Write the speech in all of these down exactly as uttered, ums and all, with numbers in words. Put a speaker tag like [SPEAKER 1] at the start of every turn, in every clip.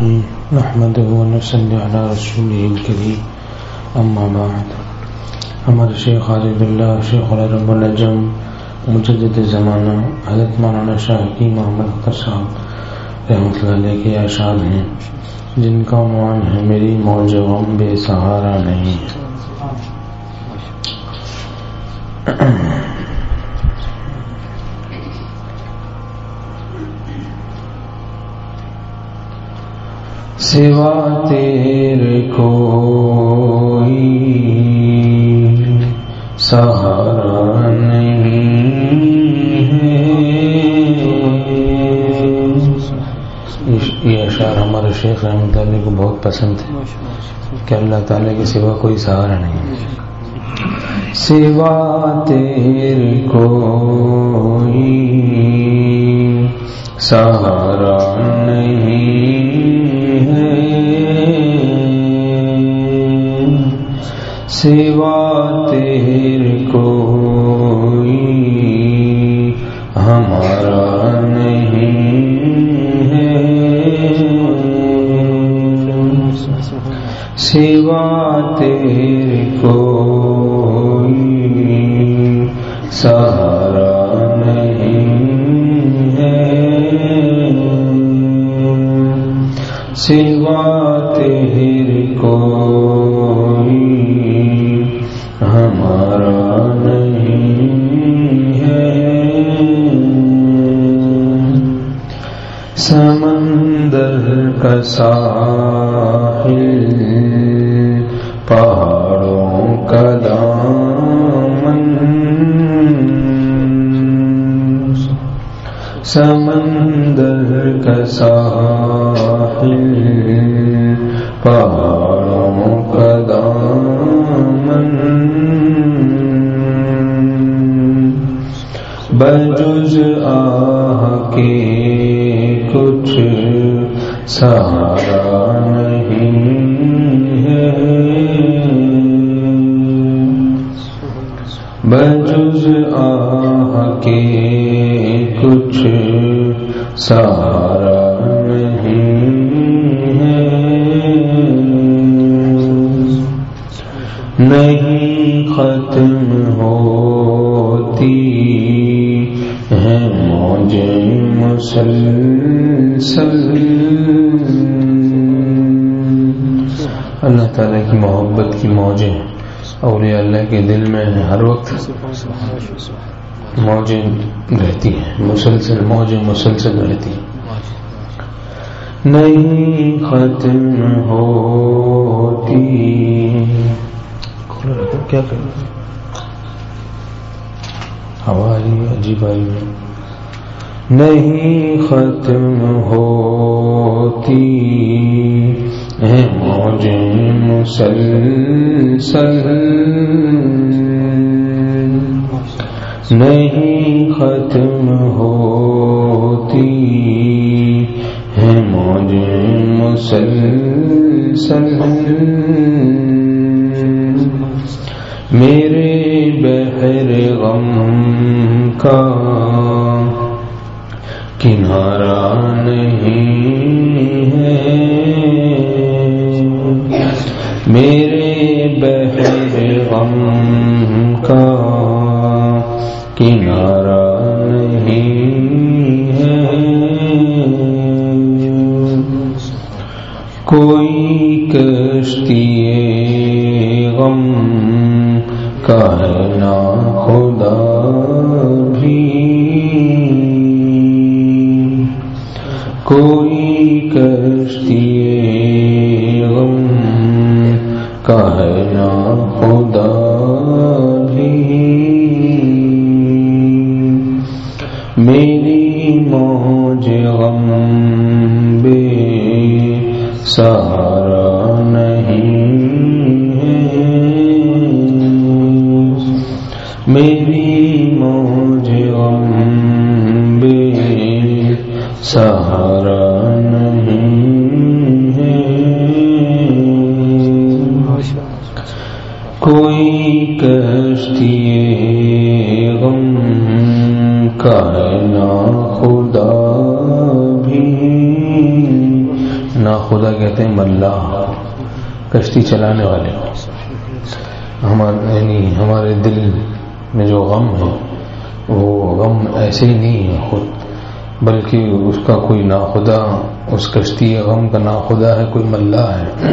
[SPEAKER 1] نحمده ونصلي على رسوله الكريم اما بعد. ہمارے شیخ خالد اللہ شیخ العرب العجم مجدد زمانہ حضرت مولانا شاہ حکیم محمد اختر صاحب رحمۃ اللہ علیہ کے اشعار ہیں جن کا عنوان ہے میری موج غم بے سہارا نہیں. سوا تیرے کوئی سہارا نہیں ہے. یہ اشعار ہمارے شیخ رحمۃ اللہ علیہ کو بہت پسند ہے کہ اللہ تعالیٰ کے سوا کوئی سہارا نہیں ہے. سوا تیرے کوئی سہارا نہیں ہے. سوا تیرے کوئی ہمارا نہیں ہے. سوا تیرے کوئی سہارا نہیں ہے. سوا تیرے کوئی ہمارا نہیں ہے. سمندر کا ساحل پہاڑوں کا دامن سمندر کا ساحل پہاڑوں کا دامن بجز آہ کے کچھ سہارا نہیں ہے. بجز آہ کے کچھ سہارا نہیں ہے. نہیں ختم ہوتی ہے موجیں مسلسل. اللہ تعالیٰ کی محبت کی موجیں اولیاء اللہ کے دل میں ہر وقت موجیں رہتی ہیں، مسلسل موجیں مسلسل رہتی ہیں. نہیں ختم ہوتی کیا کریں ہوا عجیب آئی ہے. نہیں ختم ہوتی ہے موجیں مسلسل. نہیں ختم ہوتی ہے موجیں مسلسل. میرے بحر غم کا کنارہ نہیں ہے. میرے بحر غم کا کنارہ نہیں ہے. کوئی کشتی غم کا ہے نا خدا بھی. کوئی کشتی غم کا ہے نا خدا بھی. میری موج غم بے سہارا نہیں ہے. میری موج غم بے سہارا نہیں ہے. کوئی کشتی غم کا ہے نا خدا بھی. نہ ناخدا کہتے ہیں ملاح، کشتی چلانے والے. ہمارے یعنی ہمارے دل میں جو غم ہے وہ غم ایسے ہی نہیں ہے خود، بلکہ اس کا کوئی ناخدا، اس کشتی غم کا ناخدا ہے، کوئی ملاح ہے.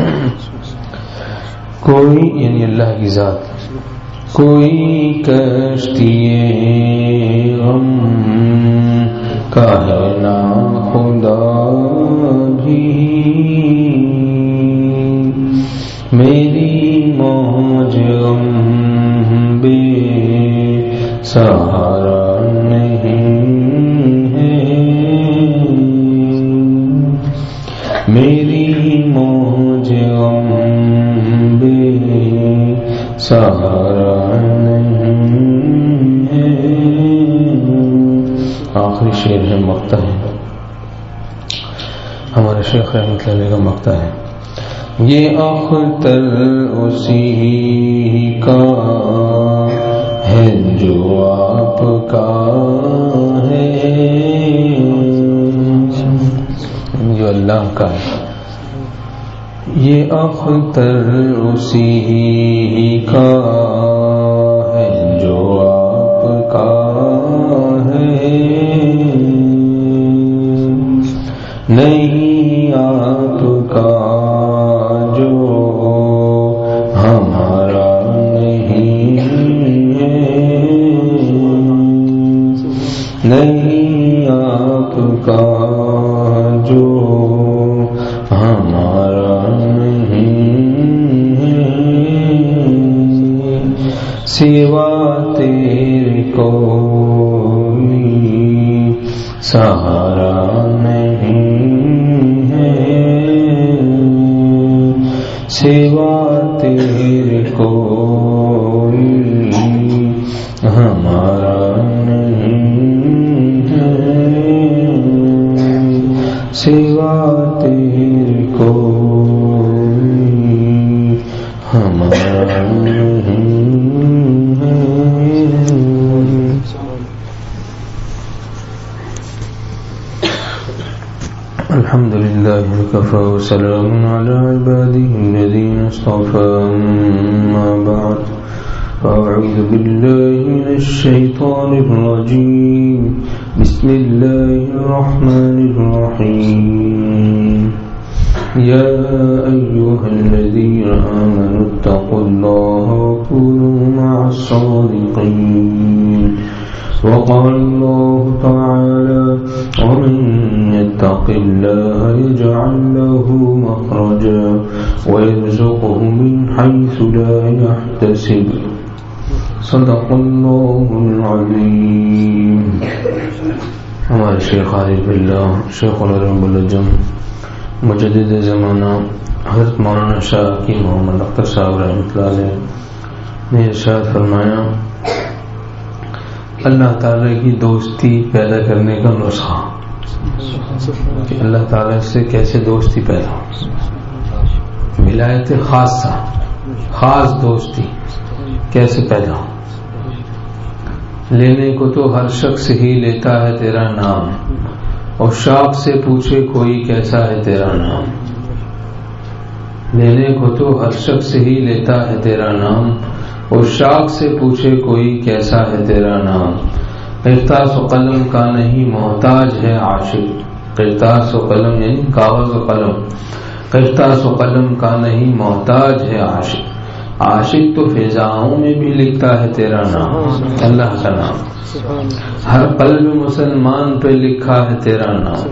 [SPEAKER 1] کوئی یعنی اللہ کی ذات، کوئی کشتی غم کا ہے ناخدا بھی، میری موج غم بے سہارا نہیں ہے، میری موج غم بے سہارا نہیں ہے. آخری شعر ہے، مقطع ہے، ہمارے شیخ رحمۃ اللہ علیہ کا مقطع ہے. یہ اختر اسی کا ہے جو آپ کا ہے، جو اللہ کا ہے. یہ اختر اسی کا ہے جو آپ کا ہے، نہیں آپ کا جو ہمارا نہیں ہے، نہیں آپ کا جو ہمارا نہیں ہے، سوا تیرے کوئی سہارا نہیں ہے، سوا تیرے کوئی ہمارا نہیں ہے، سوا تیرے کوئی ہمارا نہیں ہے. الحمد لله وكفى وسلام على عباده الذين اصطفى. أما بعد، أعوذ بالله من الشيطان الرجيم. بسم الله الرحمن الرحيم. يا أيها الذين آمنوا اتقوا الله وكونوا مع الصادقين. وقال الله تعالى: ومن يتق الله يجعل له مخرجا ويرزقه من حيث لا يحتسب. صدق الله العظيم. ہمارے شیخ عارف باللہ شیخ العلم الجم مجدد زمانہ حضرت مولانا شاہ کی محمد اختر صاحب رحمۃ اللہ علیہ نے ارشاد فرمایا، اللہ تعالیٰ کی دوستی پیدا کرنے کا نسخہ، کہ اللہ تعالیٰ سے کیسے دوستی پیدا ہو، ولایت خاصہ، خاص دوستی کیسے پیدا ہو. لینے کو تو ہر شخص ہی لیتا ہے تیرا نام، اور شاخ سے پوچھے کوئی کیسا ہے تیرا نام. لینے کو تو ہر شخص ہی لیتا ہے تیرا نام، اور شاخ سے پوچھے کوئی کیسا ہے تیرا نام. قرطاس و قلم کا نہیں محتاج ہے عاشق، قرطاس و قلم یعنی کاغذ و قلم، قرطاس و قلم کا نہیں محتاج ہے عاشق. عاشق تو فضاؤں میں بھی لکھتا ہے تیرا نام، اللہ کا نام. ہر قلب مسلمان پہ لکھا ہے تیرا نام.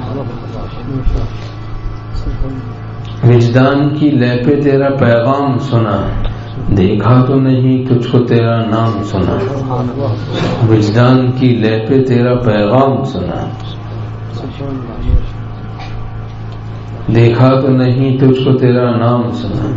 [SPEAKER 1] وجدان کی لے پہ تیرا پیغام سنا، دیکھا تو نہیں تجھ کو تیرا نام سنا. وجدان کی لے پہ تیرا پیغام سنا، دیکھا تو نہیں تجھ کو تیرا نام سنا.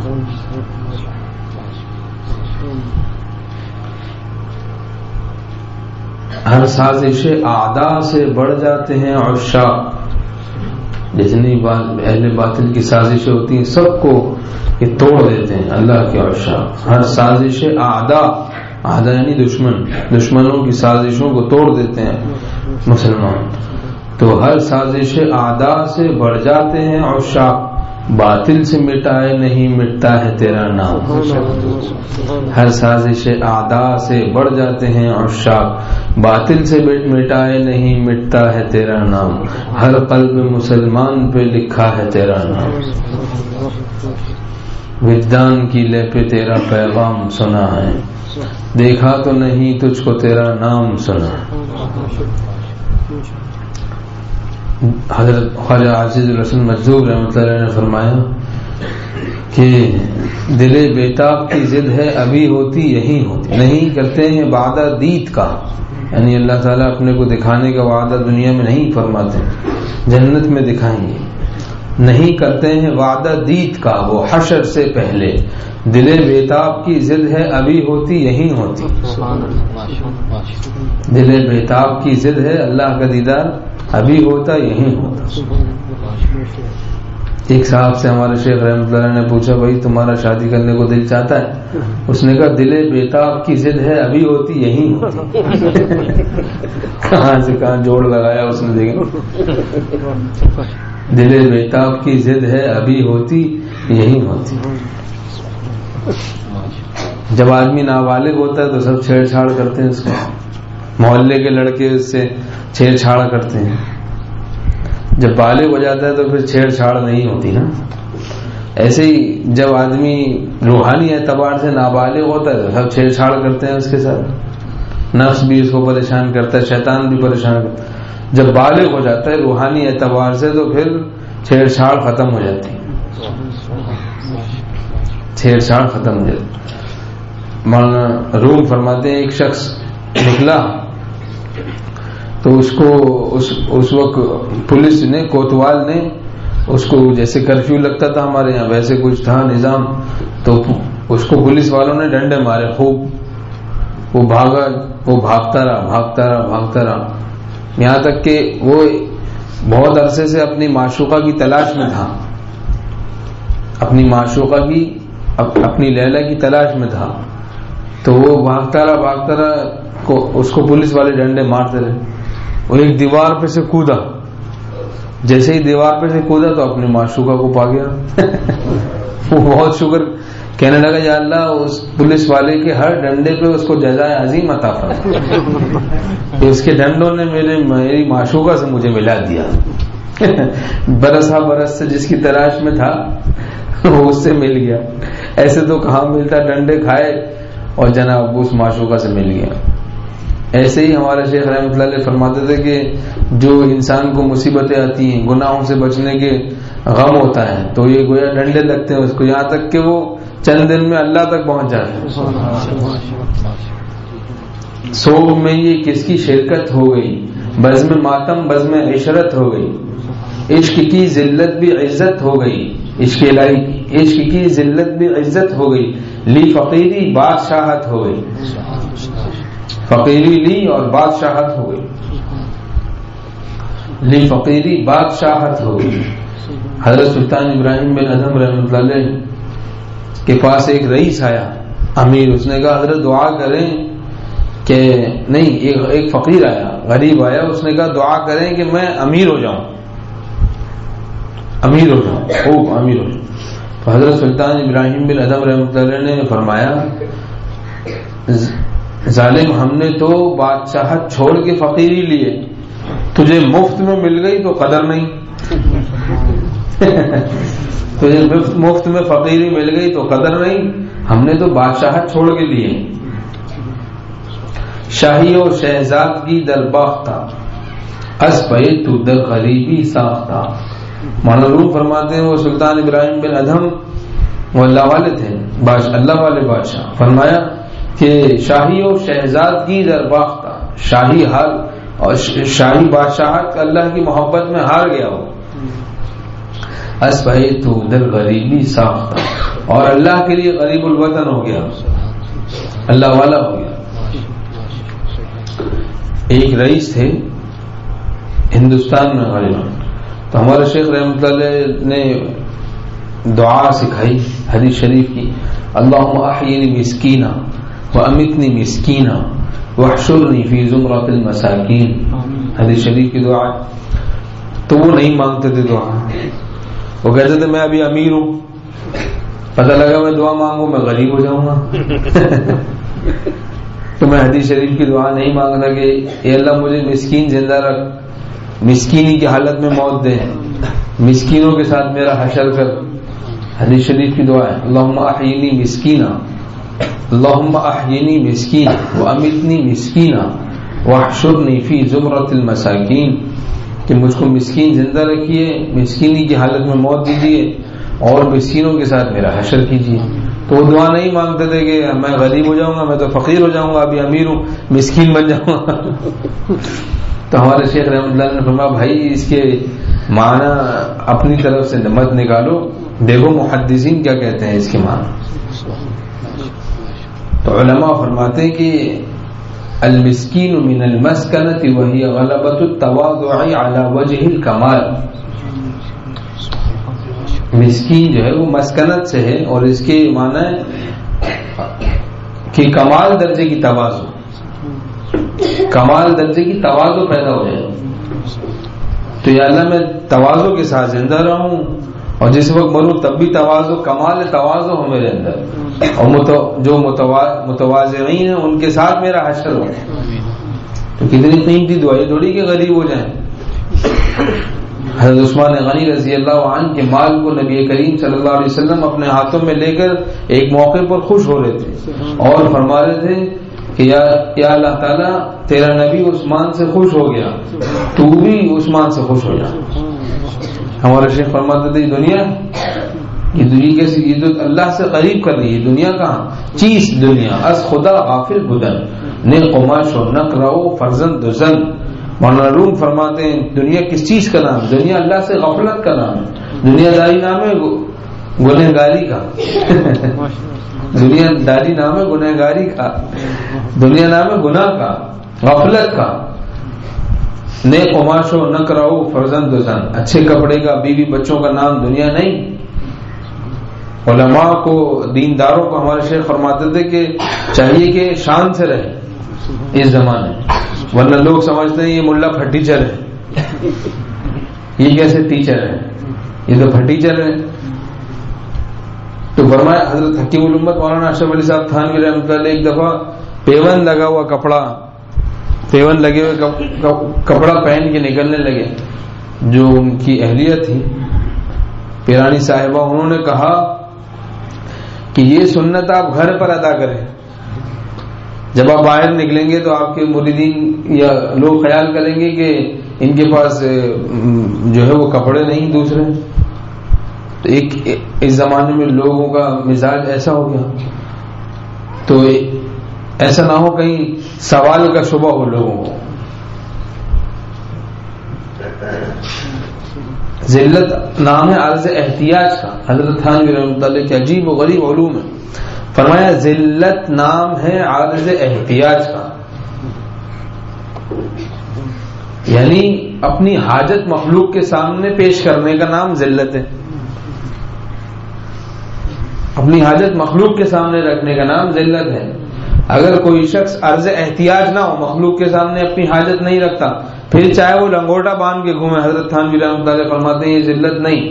[SPEAKER 1] ہر سازش اعداء سے بڑھ جاتے ہیں عشاق. جتنی اہل باطل کی سازشیں ہوتی ہیں سب کو یہ توڑ دیتے ہیں اللہ کے عشاق. ہر سازش اعداء، اعداء یعنی دشمن، دشمنوں کی سازشوں کو توڑ دیتے ہیں مسلمان. تو ہر سازش اعداء سے بڑھ جاتے ہیں عشاق. باطل سے مٹائے نہیں مٹتا ہے تیرا نام. ہر سازش اعداء سے بڑھ جاتے ہیں عشاق، باطل سے مٹائے نہیں مٹتا ہے تیرا نام. ہر قلب مسلمان پہ لکھا ہے تیرا نام. وجدان کی لہ پہ تیرا پیغام سنا ہے، دیکھا تو نہیں تجھ کو تیرا نام سنا. حضرت خواجہ عزیز الحسن مجذوب رحمۃ اللہ علیہ نے فرمایا کہ دل بیتاب کی ضد ہے ابھی ہوتی یہی ہوتی. نہیں کرتے ہیں وعدہ دید کا، یعنی اللہ تعالیٰ اپنے کو دکھانے کا وعدہ دنیا میں نہیں فرماتے، جنت میں دکھائیں گے. نہیں کرتے ہیں وعدہ دید کا وہ حشر سے پہلے، دل بیتاب کی ضد ہے ابھی ہوتی یہی ہوتی. دل بیتاب کی ضد ہے اللہ کا دیدار ابھی ہوتا یہی ہوتا. ایک صاحب سے ہمارے شیخ رحمۃ اللہ نے پوچھا بھائی تمہارا شادی کرنے کو دل چاہتا ہے؟ اس نے کہا دل بیتاب کی ضد ہے ابھی ہوتی یہی ہوتی. کہاں سے کہاں جوڑ لگایا اس نے، دیکھیں. دل بیتاب کی ضد ہے ابھی ہوتی یہی ہوتی. جب آدمی نابالغ ہوتا ہے تو سب چھیڑ چھاڑ کرتے ہیں اس کو، محلے کے لڑکے اس سے چھیڑ چھاڑ کرتے ہیں. جب بالغ ہو جاتا ہے تو پھر چھیڑ چھاڑ نہیں ہوتی نا. ایسے ہی جب آدمی روحانی اعتبار سے نابالغ ہوتا ہے تو سب چھیڑ چھاڑ کرتے ہیں اس کے ساتھ. نفس بھی اس کو پریشان کرتا ہے، شیطان بھی پریشان کرتا ہے. جب بالغ ہو جاتا ہے روحانی اعتبار سے تو پھر چھیڑ چھاڑ ختم ہو جاتی ہے. چھیڑ چھاڑ ختم ہو جاتی. مولانا روم فرماتے ہیں ایک شخص نکلا تو اس کو اس, اس وقت پولیس نے، کوتوال نے اس کو، جیسے کرفیو لگتا تھا ہمارے یہاں ویسے کچھ تھا نظام، تو اس کو پولیس والوں نے ڈنڈے مارے خوب. وہ بھاگا، وہ بھاگتا رہا بھاگتا رہا بھاگتا رہا یہاں تک کہ وہ بہت عرصے سے اپنی معشوقہ کی تلاش میں تھا، اپنی معشوقہ کی اپنی لیلا کی تلاش میں تھا. تو وہ بھاگتا رہا بھاگتا رہا کو اس کو پولیس والے ڈنڈے مارتے رہے. وہ ایک دیوار پہ سے کودا، جیسے ہی دیوار پہ سے کودا تو اپنی معشوقہ کو پا گیا. وہ بہت شکر کہنے لگا یا اللہ اس پولیس والے کے ہر ڈنڈے پہ اس کو جزائے عظیم عطا فرما کہ اس کے ڈنڈوں نے میرے میری معشوقہ سے مجھے ملا دیا. برس ہا برس سے جس کی تلاش میں تھا وہ اس سے مل گیا. ایسے تو کہاں ملتا، ڈنڈے کھائے اور جناب اس معشوقہ سے مل گیا. ایسے ہی ہمارے شیخ رحمۃ اللہ علیہ فرماتے تھے کہ جو انسان کو مصیبتیں آتی ہیں، گناہوں سے بچنے کے غم ہوتا ہے، تو یہ گویا ڈنڈے لگتے ہیں اس کو، یہاں تک کہ وہ چند دن میں اللہ تک پہنچ جاتے ہیں. سوگ میں یہ کس کی شرکت ہو گئی، بزم ماتم بزم عشرت ہو گئی. عشق کی ذلت بھی عزت ہو گئی، عشق الہی کی عشق کی ذلت بھی عزت ہو گئی. لی فقیری بادشاہت ہو گئی، فقیری لی اور بادشاہت ہو گئی. لی فقیری بادشاہت ہو گئی. حضرت سلطان ابراہیم بن ادھم رحمۃ اللہ علیہ کے پاس ایک رئیس آیا، امیر. اس نے کہا حضرت دعا کریں کہ نہیں، ایک, ایک فقیر آیا، غریب آیا. اس نے کہا دعا کریں کہ میں امیر ہو جاؤں، امیر ہو جاؤں خوب امیر ہو جاؤں. تو حضرت سلطان ابراہیم بن ادھم رحمۃ اللہ علیہ نے فرمایا ظالم، ہم نے تو بادشاہت چھوڑ کے فقیری لیے، تجھے مفت میں مل گئی تو قدر نہیں. تجھے مفت میں فقیری مل گئی تو قدر نہیں، ہم نے تو بادشاہت چھوڑ کے لیے. شاہی و شہزادگی در باختہ، از پہ تو در غریبی ساختہ. مولانا فرماتے ہیں وہ سلطان ابراہیم بن ادھم وہ اللہ والے تھے، اللہ والے بادشاہ. فرمایا کہ شاہی و شہزادگی در باختہ، شاہی حال اور شاہی بادشاہت اللہ کی محبت میں ہار گیا ہو. اسپہ تو در غریبی ساختہ، اور اللہ کے لیے غریب الوطن ہو گیا، اللہ والا ہو گیا. ایک رئیس تھے ہندوستان میں غالباً، تو ہمارے شیخ رحمۃ اللہ علیہ نے دعا سکھائی حدیث شریف کی، اللہم احیینی مسکینہ وَأَمِتْنِي مِسْكِينًا وَاحْشُرْنِي فِي زُمْرَةِ الْمَسَاكِينَ. حدیث شریف کی دعا. تو وہ نہیں مانگتے تھے دعا، وہ کہتے تھے میں ابھی امیر ہوں، پتہ لگا میں دعا مانگوں میں غریب ہو جاؤں گا تو میں حدیث شریف کی دعا نہیں مانگنا کہ اے اللہ مجھے مسکین زندہ رکھ، مسکینی کی حالت میں موت دے، مسکینوں کے ساتھ میرا حشر کر. حدیث شریف کی دعا ہے اللہم احیینی مسکینا، اللہم احیینی مسکینا وامیتنی مسکینا واحشرنی فی زمرۃ المساکین، کہ مجھ کو مسکین زندہ رکھیے، مسکینی کی حالت میں موت دیجیے اور مسکینوں کے ساتھ میرا حشر کیجیے. تو وہ دعا نہیں مانگتے تھے کہ میں غریب ہو جاؤں گا، میں تو فقیر ہو جاؤں گا، ابھی امیر ہوں مسکین بن جاؤں گا. تو ہمارے شیخ رحمۃ اللہ نے فرمایا بھائی اس کے معنی اپنی طرف سے مت نکالو، دیکھو محدثین کیا کہتے ہیں اس کے معنی. تو علماء فرماتے ہیں کہ المسکین من المسکنۃ وہی غلبۃ التواضع علی وجہ الکمال. مسکین جو ہے وہ مسکنت سے ہے اور اس کے معنی ہے کہ کمال درجے کی تواضع، کمال درجے کی تواضع پیدا ہو جائے. تو یا اللہ میں تواضع کے ساتھ زندہ رہوں اور جس وقت مروں تب بھی تواضع، کمال تواضع ہو میرے اندر، اور جو متواضعین ہیں ان کے ساتھ میرا حشر ہو. تو کتنی قیمتی دعا ہے، تھوڑی کہ غریب ہو جائیں. حضرت عثمان غنی رضی اللہ عنہ کے مال کو نبی کریم صلی اللہ علیہ وسلم اپنے ہاتھوں میں لے کر ایک موقع پر خوش ہو رہے تھے اور فرما رہے تھے کہ یا یا اللہ تعالیٰ تیرا نبی عثمان سے خوش ہو گیا، تو بھی عثمان سے خوش ہو جا. ہمارے شیخ فرماتے تھے دنیا یہ دنیا کیسی، یہ تو اللہ سے قریب کر رہی ہے. دنیا کہاں چیز، دنیا از خدا غافل بدن نے قماش و نقرو فرزند دزن. مولانا روم فرماتے ہیں دنیا کس چیز کا نام؟ دنیا اللہ سے غفلت کا نام ہے. دنیا داری نام ہے گنہگاری کا دنیا داری نام ہے گنہگاری کا، دنیا نام ہے گناہ کا، غفلت کا. نے قماشو نہ کراؤ فرزند دزن، اچھے کپڑے کا بیوی بچوں کا نام دنیا نہیں. علماء کو، دینداروں کو ہمارے شیخ فرماتے تھے کہ چاہیے کہ شان سے رہے اس زمانے، ورنہ لوگ سمجھتے ہیں یہ ملا پھٹیچر ہے، یہ کیسے ٹیچر ہے، یہ تو پھٹیچر ہے. تو فرمایا حضرت حکیم الامت مولانا اشرف علی صاحب تھانوی رحمۃ اللہ علیہ ایک دفعہ پیون لگا ہوا کپڑا، پیون لگے ہوئے کپڑا پہن کے نکلنے لگے. جو ان کی اہلیہ تھی پیرانی صاحبہ، انہوں نے کہا کہ یہ سنت آپ گھر پر ادا کریں، جب آپ باہر نکلیں گے تو آپ کے مریدین یا لوگ خیال کریں گے کہ ان کے پاس جو ہے وہ کپڑے نہیں دوسرے. تو ایک اس زمانے میں لوگوں کا مزاج ایسا ہو گیا، تو ایسا نہ ہو کہیں سوال کا شبہ ہو لوگوں کو. ذلت نام ہے عرض احتیاج کا. حضرت تھانوی رحمۃ اللہ کے عجیب و غریب علوم ہے. فرمایا ذلت نام ہے عارض احتیاج کا، یعنی اپنی حاجت مخلوق کے سامنے پیش کرنے کا نام ذلت ہے. اپنی حاجت مخلوق کے سامنے رکھنے کا نام ذلت ہے. اگر کوئی شخص عرض احتیاج نہ ہو، مخلوق کے سامنے اپنی حاجت نہیں رکھتا، پھر چاہے وہ لنگوٹا باندھ کے گھومے، حضرت تھانوی رحمۃ اللہ فرماتے ہیں یہ ذلت نہیں.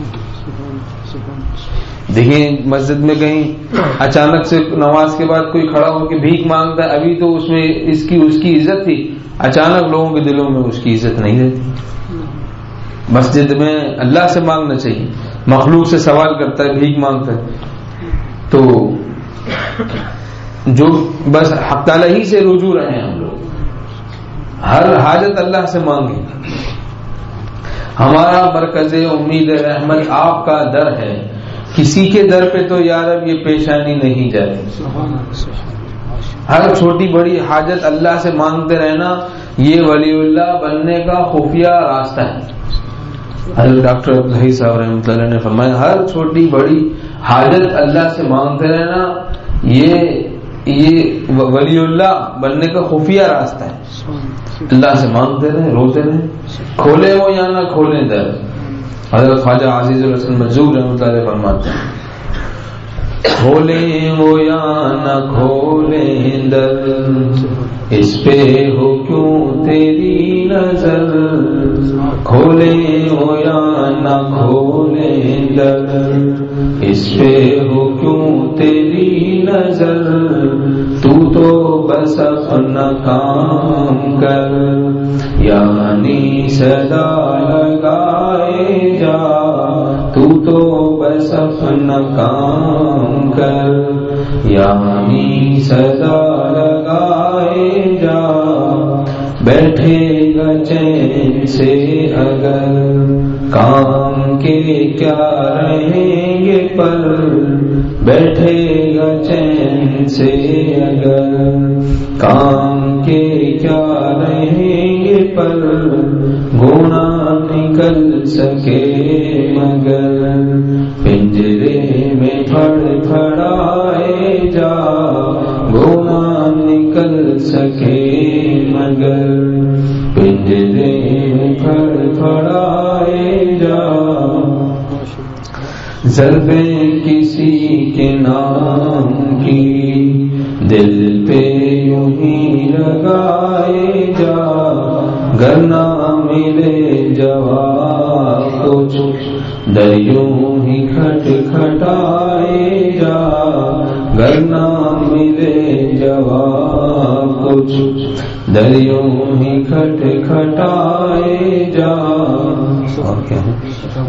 [SPEAKER 1] دیکھیں مسجد میں کہیں اچانک سے نماز کے بعد کوئی کھڑا ہو کے بھیک مانگتا ہے، ابھی تو اس میں اس کی اس کی عزت تھی، اچانک لوگوں کے دلوں میں اس کی عزت نہیں رہتی. مسجد میں اللہ سے مانگنا چاہیے، مخلوق سے سوال کرتا ہے، بھیک مانگتا ہے. تو جو بس حق تعالی ہی سے رجوع رہے ہم لوگ، ہر حاجت اللہ سے مانگیں. ہمارا مرکز امید رحمت آپ کا در ہے، کسی کے در پہ تو یارب یہ پیشانی نہیں جاتی. ہر چھوٹی بڑی حاجت اللہ سے مانگتے رہنا یہ ولی اللہ بننے کا خفیہ راستہ ہے. حضرت ڈاکٹر عبدالحی صاحب رحمۃ اللہ نے فرمایا ہر چھوٹی بڑی حاجت اللہ سے مانگتے رہنا یہ یہ ولی اللہ بننے کا خفیہ راستہ ہے. اللہ سے مانگتے رہیں، روتے رہیں، کھولے ہو یا نہ کھولیں در. حضرت خواجہ عزیز الحسن مجذوب رحمۃ اللہ علیہ فرماتے ہیں کھولے وہ یا نہ کھولے در، اس پہ ہو کیوں تیری نظر، کھولے وہ یا نہ کھولے در، اس پہ ہو کیوں تیری نظر، تو تو بس اپنا کام کر، یعنی صدا لگائے جا، تو تو بس اپنا کام کر، یعنی صدا لگائے جا، بیٹھے گا چین سے اگر کام کے کیا رہیں گے پر، بیٹھے گا چین سے اگر کام کے کیا رہیں گے پر، گونا نکل سکے مگر پنجرے میں پھڑ پھڑائے جا، گونا نکل سکے مگر پنجرے میں پھڑ پھڑائے جا، ضربیں کسی کے نام کی دل پہ یوں ہی لگائے جا، گر نہ ملے جواب کچھ دریوں ہی کھٹ کھٹائے جا، گر نہ ملے جواب کچھ دریوں ہی کھٹ کھٹائے جا۔ اور کیا ہے؟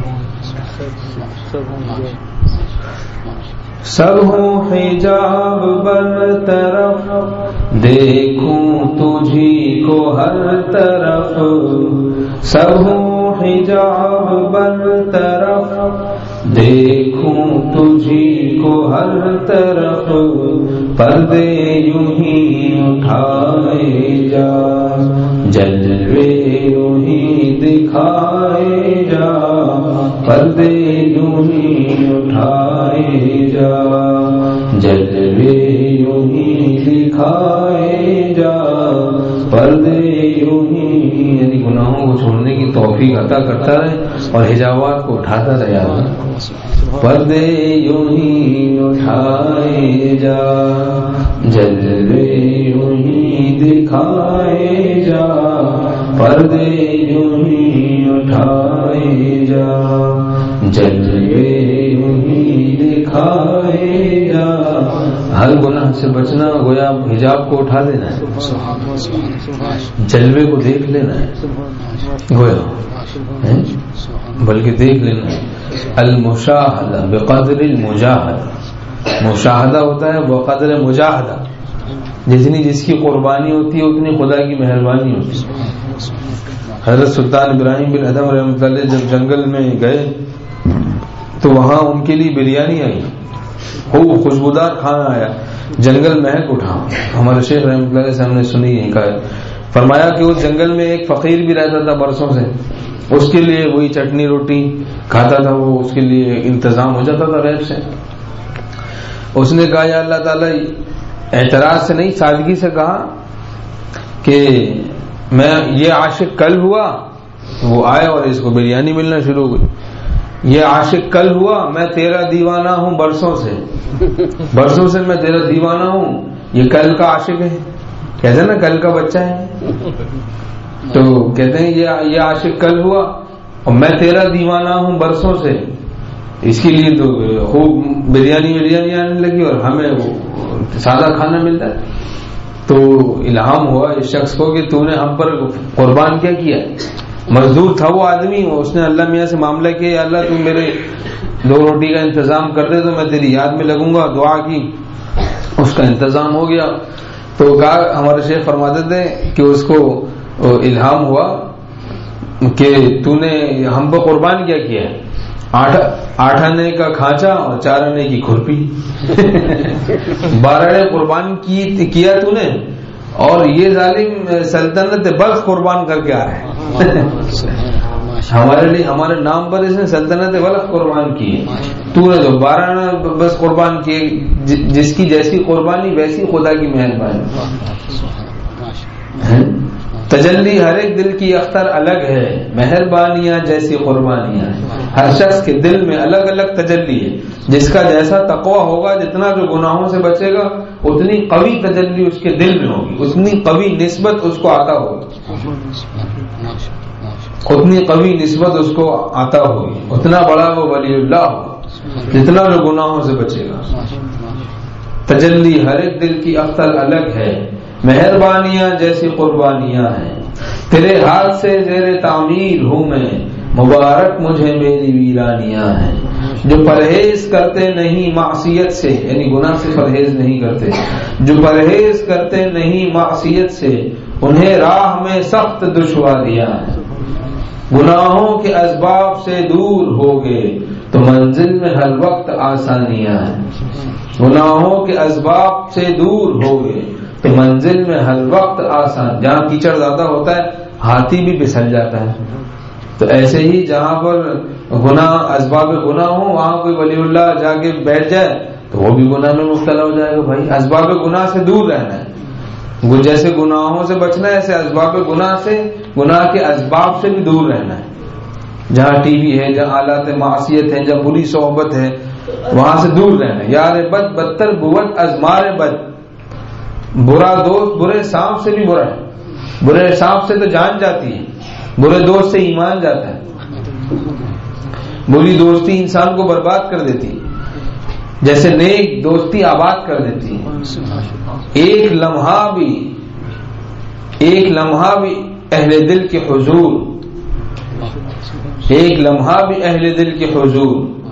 [SPEAKER 1] سب ہوں حجاب برطرف، دیکھوں تجھی کو ہر طرف، سب ہوں حجاب برطرف، دیکھوں تجھی کو ہر طرف، پردے یوں ہی اٹھائے جا، جلوے یوں ہی دکھائے جا، پردے یوں ہی اٹھائے جا، جلوے یوں ہی دکھائے جا، پردے یوں ہی، یعنی گناہوں کو چھوڑنے کی توفیق عطا کرتا رہے اور حجابات کو اٹھاتا رہے، پردے یوں ہی اٹھائے جا، جلوے یوں ہی دکھائے جا، پردے یوں ہی اٹھائے جا، جلوے یوں ہی دکھائے جا۔ ہر گناہ سے بچنا گویا حجاب کو اٹھا دینا ہے، جلوے کو دیکھ لینا ہے گویا، بلکہ دیکھ لینا ہے۔ المشاہدہ بقدر المجاہدہ، مشاہدہ ہوتا ہے بقدر مجاہدہ، جتنی جس کی قربانی ہوتی ہے اتنی خدا کی مہربانی ہوتی ہے۔ حضرت سلطان ابراہیم بن ادم رحمۃ اللہ جب جنگل میں گئے تو وہاں ان کے لیے بریانی آئی، خوب خوشبودار کھانا آیا، جنگل مہک اٹھا۔ ہمارے شیخ رحمۃ اللہ سے ہم نے سنی ہے، فرمایا کہ اس جنگل میں ایک فقیر بھی رہتا تھا برسوں سے، اس کے لیے وہی چٹنی روٹی کھاتا تھا، وہ اس کے لیے انتظام ہو جاتا تھا غیب سے۔ اس نے کہا یا اللہ تعالیٰ، اعتراض سے نہیں سادگی سے کہا کہ میں یہ عاشق کل ہوا، وہ آئے اور اس کو بریانی ملنا شروع ہو گئی، یہ عاشق کل ہوا، میں تیرا دیوانہ ہوں برسوں سے، برسوں سے میں تیرا دیوانہ ہوں، یہ کل کا عاشق ہے، کہتے ہیں نا کل کا بچہ ہے، تو کہتے ہیں یہ عاشق کل ہوا اور میں تیرا دیوانہ ہوں برسوں سے، اس کے لیے تو خوب بریانی بریانی آنے لگی اور ہمیں وہ سادہ کھانا ملتا ہے۔ تو الہام ہوا اس شخص کو کہ تو نے ہم پر قربان کیا کیا، مزدور تھا وہ آدمی، اس نے اللہ میاں سے معاملہ کیا، یا اللہ تو میرے دو روٹی کا انتظام کر دے تو میں تیری یاد میں لگوں گا، دعا کی، اس کا انتظام ہو گیا۔ تو کہا ہمارے شیخ فرماتے تھے کہ اس کو الہام ہوا کہ تو نے ہم پر قربان کیا کیا ہے، آٹھ آنے کا کھانچا اور چار آنے کی کھرپی، بارہ نے قربان کیا تو نے، اور یہ ظالم سلطنت بلخ قربان کر کے آ رہے ہیں ہمارے لیے، ہمارے نام پر اس نے سلطنت بلخ قربان کی، تو نے تو بارہ بس قربان کیے، جس کی جیسی قربانی ویسی خدا کی مہربانی۔
[SPEAKER 2] تجلی ہر ایک دل کی اختر الگ ہے، مہربانیاں جیسی قربانیاں ہیں۔ ہر شخص کے دل میں الگ الگ تجلی ہے، جس کا جیسا تقویٰ ہوگا، جتنا جو گناہوں سے بچے گا، اتنی قوی تجلی اس کے دل میں ہوگی، اتنی قوی نسبت اس کو عطا ہوگی، اتنی قوی نسبت اس کو عطا ہوگی، اتنا بڑا وہ ولی اللہ ہوگا جتنا جو گناہوں سے بچے گا۔ تجلی ہر ایک دل کی اختر الگ ہے، مہربانیاں جیسی قربانیاں ہیں، تیرے ہاتھ سے زیر تعمیر ہوں میں، مبارک مجھے میری ویرانیاں ہیں۔ جو پرہیز کرتے نہیں معصیت سے، یعنی گناہ سے پرہیز نہیں کرتے، جو پرہیز کرتے نہیں معصیت سے، انہیں راہ میں سخت دشواریاں ہیں۔ گناہوں کے اسباب سے دور ہو گئے تو منزل میں ہر وقت آسانیاں ہیں۔ گناہوں کے اسباب سے دور ہو گئے تو منزل میں ہر وقت آسان، جہاں کیچڑ زیادہ ہوتا ہے ہاتھی بھی پھسل جاتا ہے، تو ایسے ہی جہاں پر گناہ اسباب گناہ ہوں وہاں کوئی ولی اللہ جا کے بیٹھ جائے تو وہ بھی گناہ میں مبتلا ہو جائے گا۔ بھائی اسباب گناہ سے دور رہنا ہے، جیسے گناہوں سے بچنا ہے ایسے اسباب گناہ سے، گناہ کے اسباب سے بھی دور رہنا ہے۔ جہاں ٹی وی ہے، جہاں آلات معصیت ہے، جہاں بری صحبت ہے، وہاں سے دور رہنا ہے۔ یار بد بدتر بوت ازمار بد، برا دوست برے سانپ سے بھی برا ہے، برے سانپ سے تو جان جاتی ہے، برے دوست سے ایمان جاتا ہے۔ بری دوستی انسان کو برباد کر دیتی ہے، جیسے نیک دوستی آباد کر دیتی ہے۔ ایک لمحہ بھی ایک لمحہ بھی اہل دل کے حضور ایک لمحہ بھی اہل دل کے حضور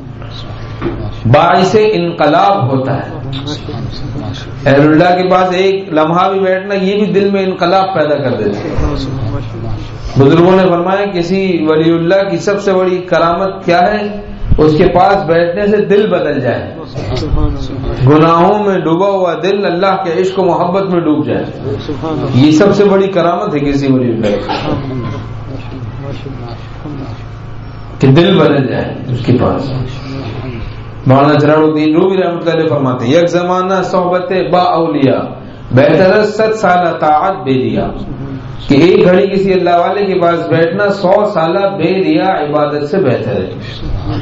[SPEAKER 2] باعث انقلاب ہوتا ہے۔ اہل اللہ کے پاس ایک لمحہ بھی بیٹھنا یہ بھی دل میں انقلاب پیدا کر دیتا ہے۔ بزرگوں نے فرمایا کسی ولی اللہ کی سب سے بڑی کرامت کیا ہے؟ اس کے پاس بیٹھنے سے دل بدل جائے، گناہوں میں ڈوبا ہوا دل اللہ کے عشق و محبت میں ڈوب جائے، یہ سب سے بڑی کرامت ہے کسی ولی اللہ کہ دل بدل جائے اس کے پاس۔ مولانا جلال الدین رومی رحمۃ اللہ علیہ فرماتے ہیں یک زمانہ صحبت با اولیاء بہتر ست سالہ طاعت بے ریا، کہ ایک گھڑی کسی اللہ والے کے پاس بیٹھنا سو سالہ بے ریا عبادت سے بہتر ہے۔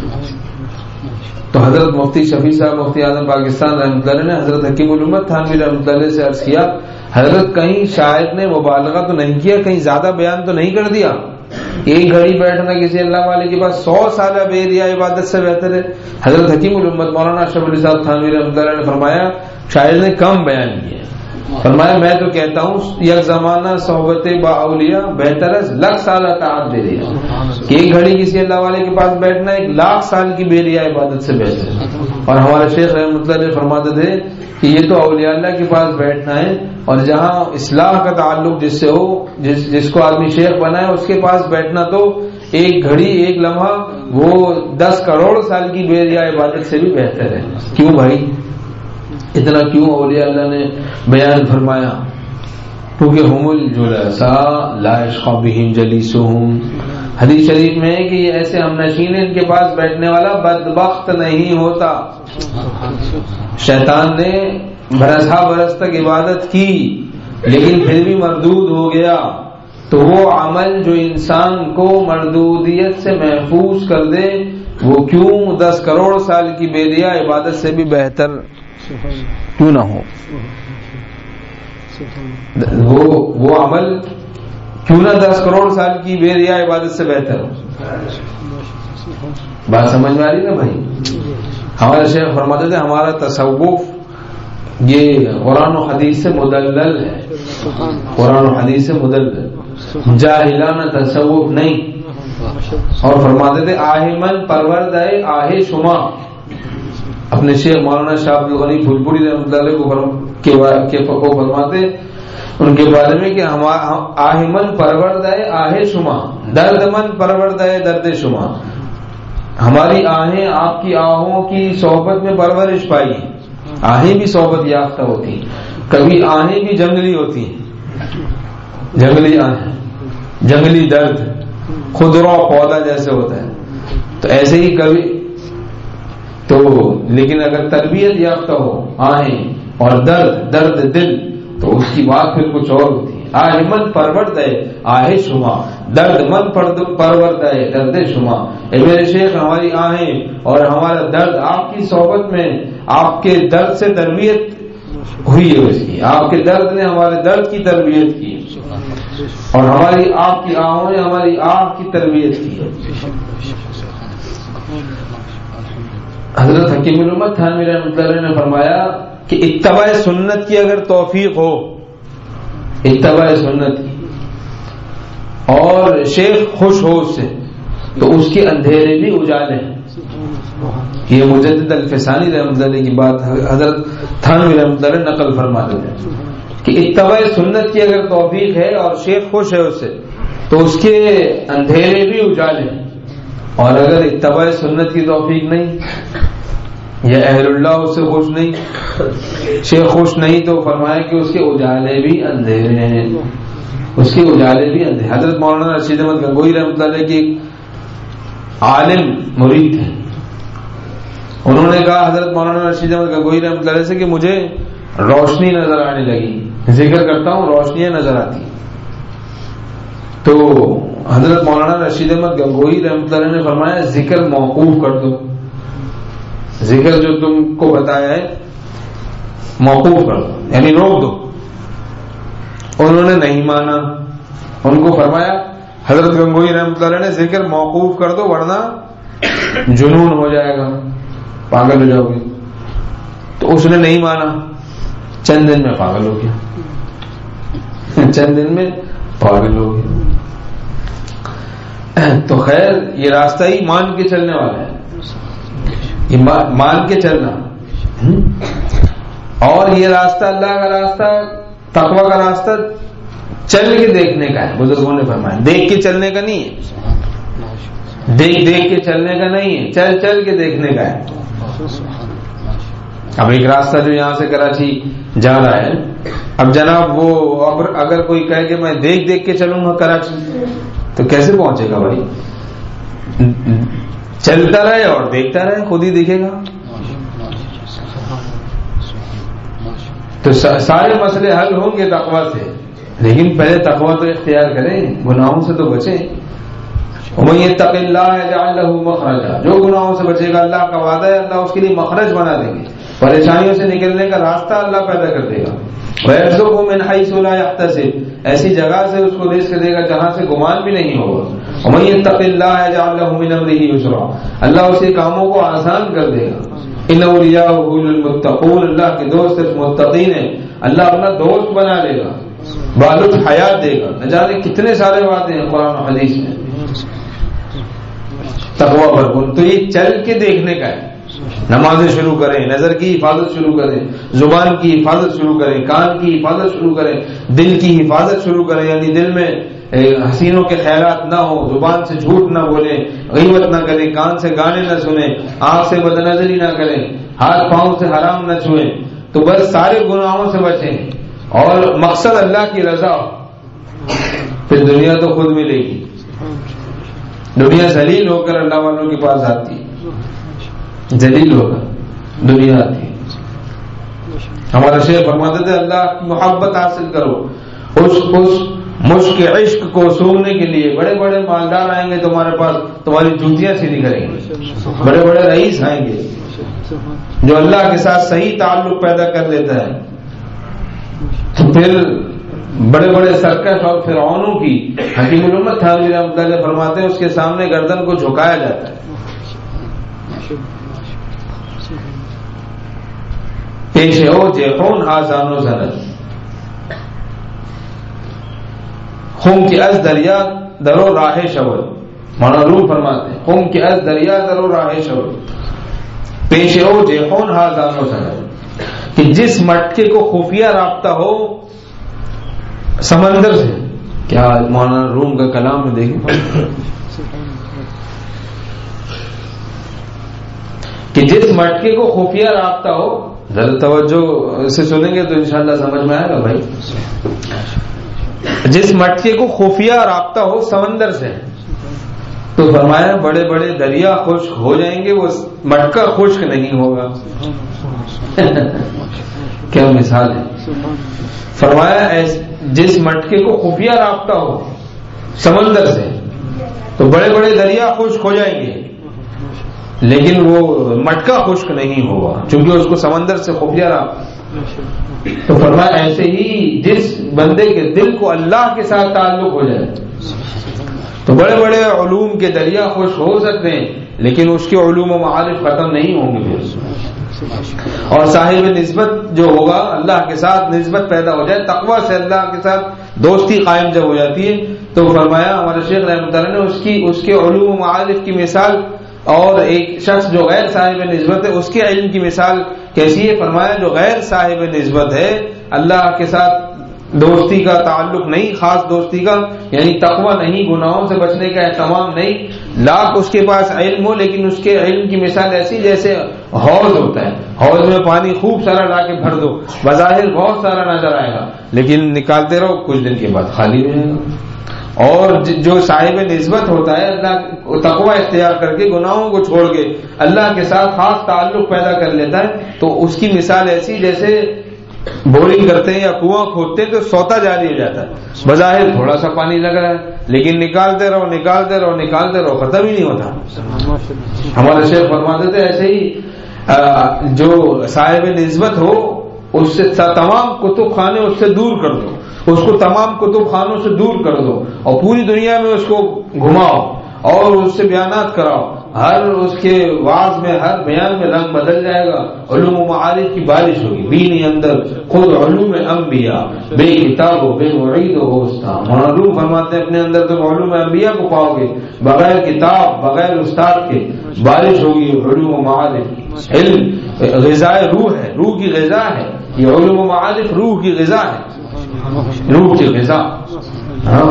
[SPEAKER 2] تو حضرت مفتی شفیع صاحب مفتی اعظم پاکستان رحمۃ اللہ نے حضرت حکیم الامت تھانوی رحمۃ اللہ سے عرض کیا، حضرت کہیں شاعر نے مبالغہ تو نہیں کیا، کہیں زیادہ بیان تو نہیں کر دیا؟ ایک گھڑی بیٹھنا کسی اللہ والے کے پاس سو سالہ بے ریا عبادت سے بہتر ہے۔ حضرت حکیم الامت مولانا اشرف علی صاحب تھانوی رحمۃ اللہ نے فرمایا شاعر نے کم بیان کیا، فرمایا میں تو کہتا ہوں یک زمانہ صحبت با اولیاء بہتر ہے لاکھ سالہ طاعت بے ریا، کہ ایک گھڑی کسی اللہ والے کے پاس بیٹھنا ایک لاکھ سال کی بے ریا عبادت سے بہتر ہے۔ اور ہمارے شیخ رحمۃ اللہ نے فرماتے تھے کہ یہ تو اولیاء اللہ کے پاس بیٹھنا ہے، اور جہاں اصلاح کا تعلق جس سے ہو، جس جس کو آدمی شیخ بنائے اس کے پاس بیٹھنا تو ایک گھڑی ایک لمحہ وہ دس کروڑ سال کی بے ریا عبادت سے بھی بہتر ہے۔ کیوں بھائی اتنا کیوں اولیاء اللہ نے بیان فرمایا؟ کیونکہ ہم الجلساء لا یشقی بہم جلیسہم، حدیث شریف میں ہے کہ یہ ایسے ہم نشین ان کے پاس بیٹھنے والا بدبخت نہیں ہوتا۔ شیطان نے برسا برس تک عبادت کی لیکن پھر بھی مردود ہو گیا، تو وہ عمل جو انسان کو مردودیت سے محفوظ کر دے وہ کیوں دس کروڑ سال کی بے ریا عبادت سے بھی بہتر کیوں نہ ہو؟ وہ وہ عمل کیوں نہ دس کروڑ سال کی بے ریا عبادت سے بہتر ہو؟ بات سمجھ میں آ رہی نا بھائی؟ ہمارے شیخ فرماتے تھے ہمارا تصوف یہ قرآن و حدیث سے مدلل ہے، قرآن و حدیث سے مدلل، جاہلانہ تصوف نہیں۔ اور فرماتے تھے آہ من پرورد ہے آہ شما، اپنے شیخ مولانا شاہ عبد الغنی بھلپوری رحمۃ اللہ کو فرماتے ان کے بارے میں کہ آہ من پرورد ہے آہ شما، درد من پرورد ہے درد شما، ہماری آہیں آپ کی آہوں کی صحبت میں پرورش پائی ہیں۔ آہیں بھی صحبت یافتہ ہوتی ہیں، کبھی آہیں بھی جنگلی ہوتی ہیں، جنگلی آہیں، جنگلی درد خضرا پودا جیسے ہوتا ہے، تو ایسے ہی کبھی تو لیکن اگر تربیت یافتہ ہو آہیں اور درد درد دل تو اس کی بات پھر کچھ اور ہوتی ہے۔ آہ من پرورد ہے آہ شما، درد من پرورد ہے درد شما. اے میرے شیخ ہماری آہیں اور ہمارا درد آپ کی صحبت میں، آپ کے درد سے تربیت ہوئی ہے اس کی، آپ کے درد نے ہمارے درد کی تربیت کی اور ہماری آپ کی آہوں نے ہماری آہ کی تربیت کی ہے. حضرت حکیم الامت تھانوی رحمۃ اللہ علیہ نے فرمایا کہ اتباع سنت کی اگر توفیق ہو، اتباع سنت کی، اور شیخ خوش ہو اس سے، تو اس کے اندھیرے بھی اجالے ہیں. یہ مجدد الفسانی رحمۃ اللہ کی بات حضرت تھانوی رحمۃ اللہ نقل فرما دیتے ہیں کہ اتباع سنت کی اگر توفیق ہے اور شیخ خوش ہے اس سے، تو اس کے اندھیرے بھی اجالے ہیں. اور اگر اتباع سنت کی توفیق نہیں یا اہل اللہ اس سے خوش نہیں، شیخ خوش نہیں، تو فرمایا کہ اس کے اجالے بھی اندھیرے ہیں، اس کے اجالے بھی اندھیرے. حضرت مولانا رشید احمد گنگوہی رحمۃ اللہ علیہ کی عالم مرید تھے، انہوں نے کہا حضرت مولانا رشید احمد گنگوہی رحمۃ اللہ علیہ سے کہ مجھے روشنی نظر آنے لگی، ذکر کرتا ہوں روشنیاں نظر آتی. تو حضرت مولانا رشید احمد گنگوہی رحمۃ اللہ علیہ نے فرمایا ذکر موقوف کر دو، ذکر جو تم کو بتایا ہے موقوف کر دو، یعنی روک دو. انہوں نے نہیں مانا، ان کو فرمایا حضرت گنگوہی رحمۃ اللہ علیہ نے ذکر موقوف کر دو ورنہ جنون ہو جائے گا، پاگل ہو جاؤ گے. تو اس نے نہیں مانا، چند دن میں پاگل ہو گیا، چند دن میں پاگل ہو گیا. تو خیر یہ راستہ ہی مان کے چلنے والا ہے، یہ مان کے چلنا. اور یہ راستہ اللہ کا راستہ، تقوی کا راستہ چل کے دیکھنے کا ہے. بزرگوں نے فرمایا دیکھ کے چلنے کا نہیں ہے، دیکھ دیکھ کے چلنے کا نہیں ہے، چل چل کے دیکھنے کا ہے. اب ایک راستہ جو یہاں سے کراچی جا رہا ہے، اب جناب وہ اگر کوئی کہے کہ میں دیکھ دیکھ کے چلوں گا کراچی، تو کیسے پہنچے گا بھائی؟ چلتا رہے اور دیکھتا رہے، خود ہی دیکھے گا. تو سارے مسئلے حل ہوں گے تقویٰ سے، لیکن پہلے تقویٰ تو اختیار کریں، گناہوں سے تو بچیں. وَمَن يَتَّقِ اللَّهَ يَجْعَل لَّهُ مَخْرَجًا، جو گناہوں سے بچے گا اللہ کا وعدہ ہے اللہ اس کے لیے مخرج بنا دیں گے، پریشانیوں سے نکلنے کا راستہ اللہ پیدا کر دے گا. وَيَرْزُقْهُ مِنْ حَيْثُ لَا يَحْتَسِبُ، ایسی جگہ سے اس کو رزق دے گا جہاں سے گمان بھی نہیں ہوگا. وَمَن يَتَّقِ اللَّهَ يَجْعَل لَّهُ مِنْ أَمْرِهِ يُسْرًا، اللہ اس کے کاموں کو آسان کر دے گا. إِنَّ أَوْلِيَاءَهُ لِلْمُتَّقُونَ، اللہ کے دوست صرف متقین ہیں، اللہ اپنا دوست بنا لے گا، بالغ حیات دے گا. نہ جانے کتنے سارے باتیں ہیں قرآن و حدیث میں تقویٰ پر. تو یہ چل کے دیکھنے کا ہے. نمازیں شروع کریں، نظر کی حفاظت شروع کریں، زبان کی حفاظت شروع کریں، کان کی حفاظت شروع کریں، دل کی حفاظت شروع کریں. یعنی دل میں حسینوں کے خیالات نہ ہو، زبان سے جھوٹ نہ بولیں، غیبت نہ کریں، کان سے گانے نہ سنیں، آنکھ سے بد نظری نہ کریں، ہاتھ پاؤں سے حرام نہ چھوئیں. تو بس سارے گناہوں سے بچیں اور مقصد اللہ کی رضا، پھر دنیا تو خود ملے گی. دنیا ذلیل ہو کر اللہ والوں کے پاس آتی ہے، ذلیل ہو کر دنیا آتی ہے. ہمارا شیخ فرماتے تھے اللہ کی محبت حاصل کرو، اس اس مشق عشق کو سونگنے کے لیے بڑے بڑے مالدار آئیں گے تمہارے پاس، تمہاری جوتیاں سیدھی کریں گے. بڑے بڑے رئیس آئیں گے جو اللہ کے ساتھ صحیح تعلق پیدا کر لیتا ہے، تو پھر بڑے بڑے سرکش اور فرعونوں کی حکیم الامت تھانوی رحمۃ اللہ فرماتے ہیں اس کے سامنے گردن کو جھکایا جاتا ہے. پیش ہو جیخون آزان و زند، خون کی از دریا درو راہ شود. مولانا روم فرماتے ہیں خون کی از دریا درو راہ شود، پیش ہو جیخون آزان و زند، کہ جس مٹکے کو خفیہ رابطہ ہو سمندر سے. کیا مولانا روم کا کلام میں دیکھیں کہ جس مٹکے کو خفیہ رابطہ ہو، ذرا توجہ سے سنیں گے تو انشاءاللہ سمجھ میں آئے گا بھائی. جس مٹکے کو خفیہ رابطہ ہو سمندر سے، تو فرمایا بڑے بڑے دریا خشک ہو جائیں گے، وہ مٹکا خشک نہیں ہوگا. کیا مثال ہے. فرمایا جس مٹکے کو خفیہ رابطہ ہو سمندر سے تو بڑے بڑے دریا خشک ہو جائیں گے، لیکن وہ مٹکا خشک نہیں ہوگا چونکہ اس کو سمندر سے خفیہ رابطہ. تو فرمایا ایسے ہی جس بندے کے دل کو اللہ کے ساتھ تعلق ہو جائے تو بڑے بڑے علوم کے دریا خشک ہو سکتے ہیں، لیکن اس کے علوم و معارف ختم نہیں ہوں گے. اور صاحب نسبت جو ہوگا اللہ کے ساتھ نسبت پیدا ہو جائے، تقوی سے اللہ کے ساتھ دوستی قائم جب ہو جاتی ہے، تو فرمایا ہمارے شیخ رحمۃ اللہ نے اس کی اس کے علوم و معارف کی مثال اور ایک شخص جو غیر صاحب نسبت ہے اس کے علم کی مثال کیسی ہے. فرمایا جو غیر صاحب نسبت ہے، اللہ کے ساتھ دوستی کا تعلق نہیں، خاص دوستی کا، یعنی تقوی نہیں، گناہوں سے بچنے کا اہتمام نہیں، لاکھ اس کے پاس علم ہو لیکن اس کے علم کی مثال ایسی جیسے حوض ہوتا ہے، حوض میں پانی خوب سارا لا کے بھر دو، بظاہر بہت سارا نظر آئے گا لیکن نکالتے رہو کچھ دن کے بعد خالی ہو جائے گا. اور جو صاحب نسبت ہوتا ہے، اللہ تقوی اختیار کر کے گناہوں کو چھوڑ کے اللہ کے ساتھ خاص تعلق پیدا کر لیتا ہے، تو اس کی مثال ایسی جیسے بورنگ کرتے ہیں یا کنواں کھودتے ہیں تو سوتا جاری ہو جاتا ہے، بظاہر تھوڑا سا پانی لگ رہا ہے لیکن نکالتے رہو نکالتے رہو نکالتے رہو ختم ہی نہیں ہوتا. ہمارے شیخ فرماتے تھے ایسے ہی جو صاحب نسبت ہو اس سے تمام کتب خانے اس سے دور کر دو، اس کو تمام کتب خانوں سے دور کر دو اور پوری دنیا میں اس کو گھماؤ اور اس سے بیانات کراؤ، ہر اس کے واعظ میں ہر بیان میں رنگ بدل جائے گا، علوم و معارف کی بارش ہوگی. دینی اندر خود علوم انبیاء بے کتاب و بے وعید و استاد. معلوم فرماتے ہیں اپنے اندر تم علوم انبیاء کو پاؤ گے بغیر کتاب بغیر استاد کے، بارش ہوگی علوم و معارف. علم غذائے روح ہے، روح کی غذا ہے، یہ علوم و معارف روح کی غذا ہے، روح کی غذا. ہاں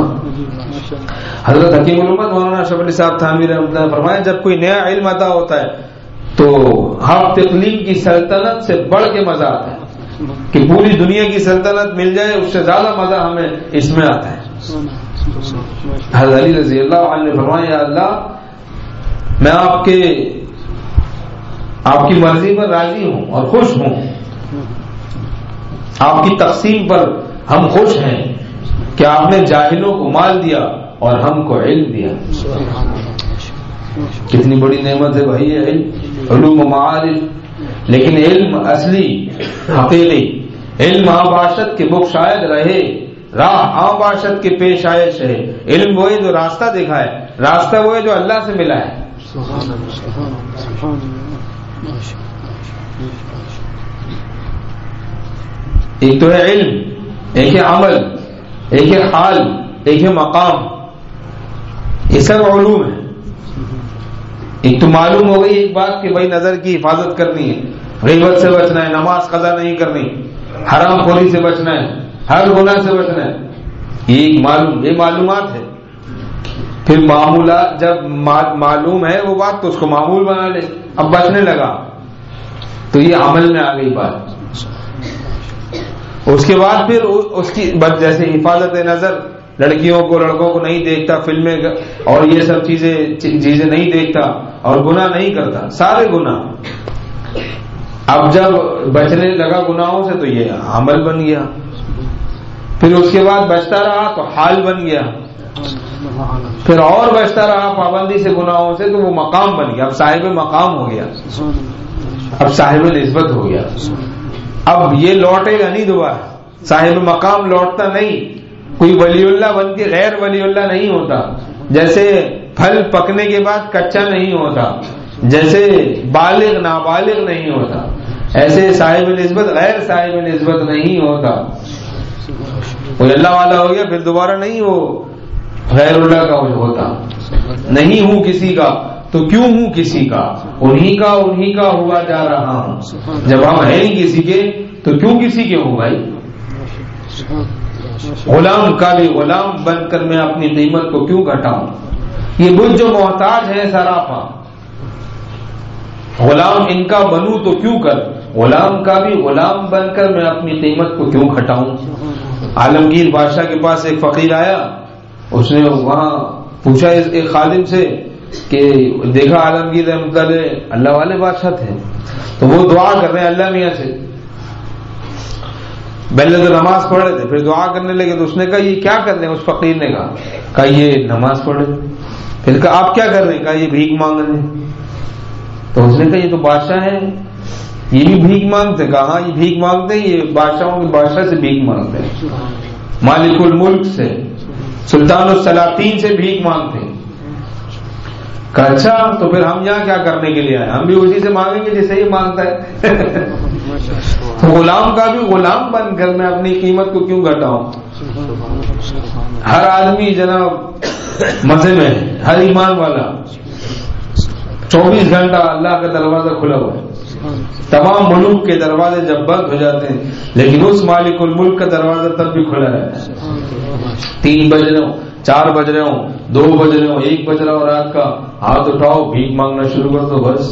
[SPEAKER 2] حضرت حکیم الامت مولانا اشرف علی صاحب تھانوی رحمۃ اللہ نے فرمایا جب کوئی نیا علم عطا ہوتا ہے تو ہفت اقلیم کی سلطنت سے بڑھ کے مزہ آتا ہے، کہ پوری دنیا کی سلطنت مل جائے اس سے زیادہ مزہ ہمیں اس میں آتا ہے. حضرت علی رضی اللہ عنہ نے فرمایا یا اللہ میں آپ کے آپ کی مرضی پر راضی ہوں اور خوش ہوں، آپ کی تقسیم پر ہم خوش ہیں کہ آپ نے جاہلوں کو مال دیا اور ہم کو علم دیا. کتنی بڑی نعمت ہے بھائی یہ علم، علوم و معارف. لیکن علم اصلی حقیقی علم آباشت کے بک شاید رہے، راہ آباشت کے پیش آئے شہے. علم وہ ہے جو راستہ دکھائے، راستہ وہ ہے جو اللہ سے ملا ہے. ایک تو ہے علم، ایک ہے عمل، ایک ہے حال، ایک ہے مقام. یہ سب علوم ہے. ایک تو معلوم ہو گئی ایک بات کہ بھائی نظر کی حفاظت کرنی ہے، غیبت سے بچنا ہے، نماز قضا نہیں کرنی، حرام خوری سے بچنا ہے، ہر گناہ سے بچنا ہے. یہ ایک معلوم، یہ معلومات ہے. پھر معمولات جب معلوم ہے وہ بات تو اس کو معمول بنا لے، اب بچنے لگا تو یہ عمل میں آ گئی بات. اس کے بعد پھر اس کی جیسے حفاظت نظر، لڑکیوں کو لڑکوں کو نہیں دیکھتا، فلمیں اور یہ سب چیزیں چیزیں نہیں دیکھتا اور گناہ نہیں کرتا، سارے گناہ. اب جب بچنے لگا گناہوں سے تو یہ عمل بن گیا. پھر اس کے بعد بچتا رہا تو حال بن گیا. پھر اور بچتا رہا پابندی سے گناہوں سے تو وہ مقام بن گیا. اب صاحب مقام ہو گیا، اب صاحب نسبت ہو گیا. اب یہ لوٹے گا نہیں دوبارہ. صاحب مقام لوٹتا نہیں. کوئی ولی اللہ بن کے غیر ولی اللہ نہیں ہوتا. جیسے پھل پکنے کے بعد کچا نہیں ہوتا، جیسے بالغ نابالغ نہیں ہوتا، ایسے صاحب نسبت غیر صاحب نسبت نہیں ہوتا. کوئی اللہ والا ہو گیا پھر دوبارہ نہیں وہ غیر اللہ کا ہوتا. نہیں ہوں کسی کا تو کیوں ہوں کسی کا، انہی کا انہی کا ہوا جا رہا ہوں. جب ہم ہیں ہی کسی کے تو کیوں کسی کے ہوں بھائی. غلام کا بھی غلام بن کر میں اپنی قیمت کو کیوں گھٹاؤں. یہ بت جو محتاج ہے سراپا، غلام ان کا بنوں تو کیوں کر، غلام کا بھی غلام بن کر میں اپنی قیمت کو کیوں گھٹاؤں. عالمگیر بادشاہ کے پاس ایک فقیر آیا، اس نے وہاں پوچھا ایک خادم سے کہ دیکھا عالمگیر رحمۃ اللہ علیہ اللہ والے بادشاہ تھے، تو وہ دعا کر رہے ہیں اللہ میاں سے، پہلے تو نماز پڑھ رہے تھے، پھر دعا کرنے لگے، تو اس نے کہا یہ کیا کر رہے ہیں؟ اس فقیر نے کہا کہا یہ نماز پڑھ رہے ہیں۔ پھر کہا آپ کیا کر رہے ہیں؟ کہا یہ بھیک مانگ رہے ہیں۔ تو اس نے کہا یہ تو بادشاہ ہے، یہ بھی بھیک مانگتے ہیں؟ کہا ہاں یہ بھیک مانگتے ہیں، یہ بادشاہوں کے بادشاہ سے بھیک مانگتے ہیں، مالک الملک سے، سلطان السلاطین سے بھیک مانگتے ہیں۔ کہا اچھا تو پھر ہم یہاں کیا کرنے کے لیے آئے؟ ہم بھی اسی سے مانگیں گے جیسے یہ مانگتا ہے۔ غلام کا بھی غلام بن کر میں اپنی قیمت کو کیوں گھٹاؤں؟ ہر آدمی جناب مزے میں ہے، ہر ایمان والا چوبیس گھنٹہ اللہ کا دروازہ کھلا ہوا ہے، تمام ملوک کے دروازے جب بند ہو جاتے ہیں لیکن اس مالک الملک کا دروازہ تب بھی کھلا رہتا ہے۔ تین بج رہے ہوں، چار بج رہے ہوں، دو بج رہے ہوں، ایک بج رہا ہو رات کا، ہاتھ اٹھاؤ بھیک مانگنا شروع کر دو، بس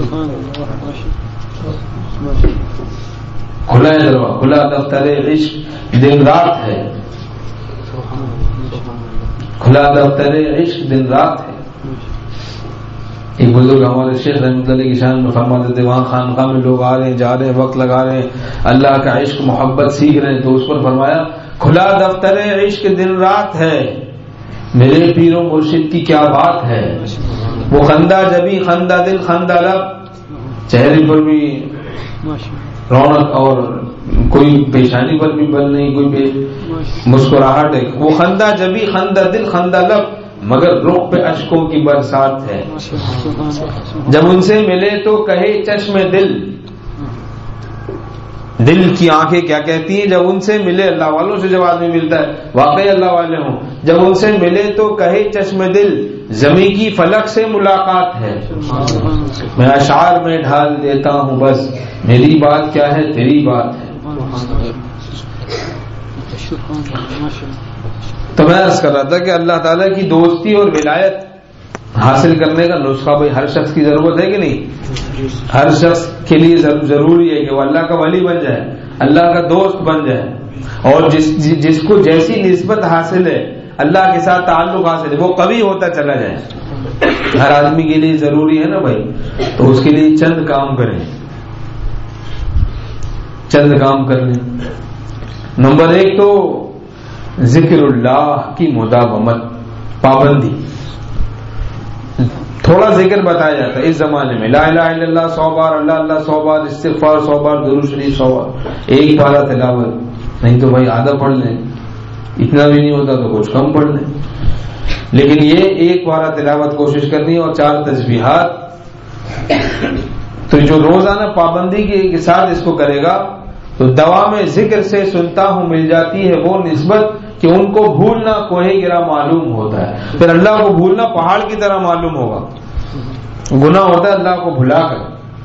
[SPEAKER 2] کھلا ہے دروازہ، کھلا دفتر عشق دن رات ہے، کھلا دفتر عشق دن رات ہے۔ ایک بزرگ ہمارے شیخ رحمۃ اللہ کی شان میں فرماتے تھے وہاں خانقاہ میں لوگ آ رہے ہیں، جا رہے ہیں، وقت لگا رہے ہیں، اللہ کا عشق محبت سیکھ رہے ہیں، تو اس پر فرمایا کھلا دفتر عشق دن رات ہے، میرے پیر و مرشد کی کیا بات ہے، وہ خندہ جبی خندہ دل خندہ لب، چہرے پر بھی رونق اور کوئی پیشانی پر بھی بل نہیں، کوئی بے مسکراہٹ ہے، وہ خندہ جبی خندہ دل خندہ لب، مگر رخ پہ اشکوں کی برسات ہے، جب ان سے ملے تو کہے چشم دل، دل کی آنکھیں کیا کہتی ہیں جب ان سے ملے، اللہ والوں سے جب آدمی ملتا ہے واقعی اللہ والے ہوں، جب ان سے ملے تو کہے چشم دل زمیں کی فلک سے ملاقات ہے، میں اشعار میں ڈھال دیتا ہوں بس میری بات کیا ہے تیری بات ہے۔ تو میں عرض کر رہا تھا کہ اللہ تعالیٰ کی دوستی اور ولایت حاصل کرنے کا نسخہ بھائی ہر شخص کی ضرورت ہے کہ نہیں؟ ہر شخص کے لیے ضروری ہے کہ وہ اللہ کا ولی بن جائے، اللہ کا دوست بن جائے، اور جس جس کو جیسی نسبت حاصل ہے اللہ کے ساتھ تعلق حاصل ہے وہ قوی ہوتا چلا جائے۔ ہر آدمی کے لیے ضروری ہے نا بھائی، تو اس کے لیے چند کام کریں، چند کام کر لیں۔ نمبر ایک تو ذکر اللہ کی مداومت، پابندی۔ تھوڑا ذکر بتایا جاتا ہے اس زمانے میں، لا الہ الا اللہ سو بار، اللہ اللہ سو بار، استغفار سو بار، درود شریف سو بار، ایک پارہ تلاوت، نہیں تو بھائی آدھا پڑھ لیں، اتنا بھی نہیں ہوتا تو کچھ کم پڑھ لیں، لیکن یہ ایک پارہ تلاوت کوشش کرنی ہے، اور چار تسبیحات۔ تو جو روزانہ پابندی کے ساتھ اس کو کرے گا تو دوا میں ذکر سے سنتا ہوں مل جاتی ہے وہ نسبت کہ ان کو بھولنا کوہ گرا معلوم ہوتا ہے، پھر اللہ کو بھولنا پہاڑ کی طرح معلوم ہوگا، گناہ ہوتا ہے اللہ کو بھلا کر۔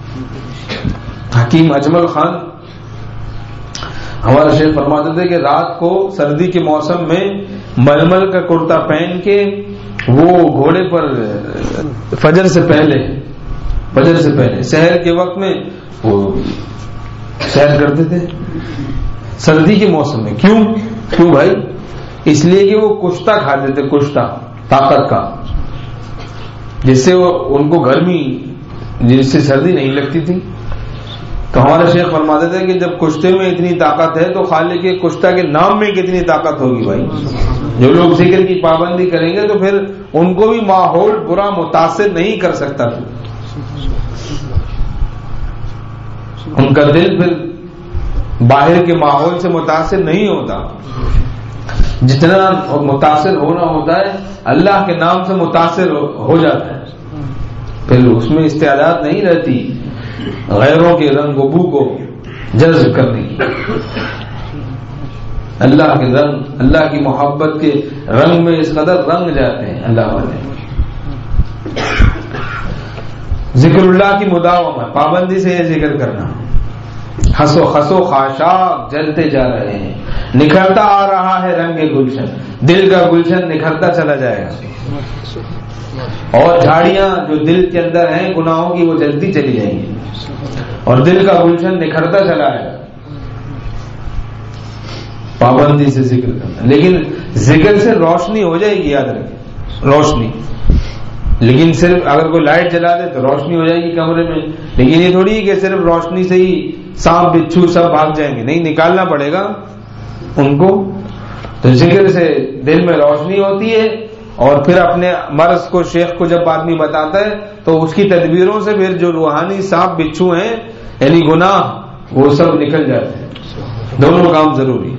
[SPEAKER 2] حکیم اجمل خان ہمارا شیخ فرماتے تھے کہ رات کو سردی کے موسم میں ململ کا کرتا پہن کے وہ گھوڑے پر فجر سے پہلے فجر سے پہلے سحر کے وقت میں وہ سیر کرتے تھے سردی کے موسم میں۔ کیوں کیوں بھائی؟ اس لیے کہ وہ کشتہ کھاتے تھے، کشتہ طاقت کا، جس سے وہ ان کو گرمی، جس سے سردی نہیں لگتی تھی۔ تو ہمارے شیخ فرماتے تھے کہ جب کشتے میں اتنی طاقت ہے تو خالق کے کشتہ کے نام میں کتنی طاقت ہوگی بھائی۔ جو لوگ ذکر کی پابندی کریں گے تو پھر ان کو بھی ماحول برا متاثر نہیں کر سکتا، ان کا دل پھر باہر کے ماحول سے متاثر نہیں ہوتا، جتنا متاثر ہونا ہوتا ہے اللہ کے نام سے متاثر ہو جاتا ہے، پھر اس میں استعداد نہیں رہتی غیروں کے رنگ و بو کو جذب کرنے کی۔ اللہ کے رنگ، اللہ کی محبت کے رنگ میں اس قدر رنگ جاتے ہیں اللہ والے۔ ذکر اللہ کی مداومت، پابندی سے یہ ذکر کرنا۔ ہنسو خسو خاشاک جلتے جا رہے ہیں، نکھرتا آ رہا ہے رنگ گلشن، دل کا گلشن نکھرتا چلا جائے گا، اور جھاڑیاں جو دل کے اندر ہیں گناہوں کی وہ جلتی چلی جائیں گی، اور دل کا گلشن نکھرتا چلا آئے گا۔ پابندی سے ذکر کرنا، لیکن ذکر سے روشنی ہو جائے گی، یاد رکھیں، روشنی لیکن صرف اگر کوئی لائٹ جلا دے تو روشنی ہو جائے گی کمرے میں. لیکن یہ تھوڑی کہ صرف روشنی سے ہی سانپ بچھو سب بھاگ جائیں گے, نہیں, نکالنا پڑے گا ان کو. تو ذکر سے دل میں روشنی ہوتی ہے, اور پھر اپنے مرض کو شیخ کو جب آدمی بتاتا ہے تو اس کی تدبیروں سے پھر جو روحانی سانپ بچھو ہیں یعنی گناہ وہ سب نکل جاتے ہیں. دونوں کام ضروری.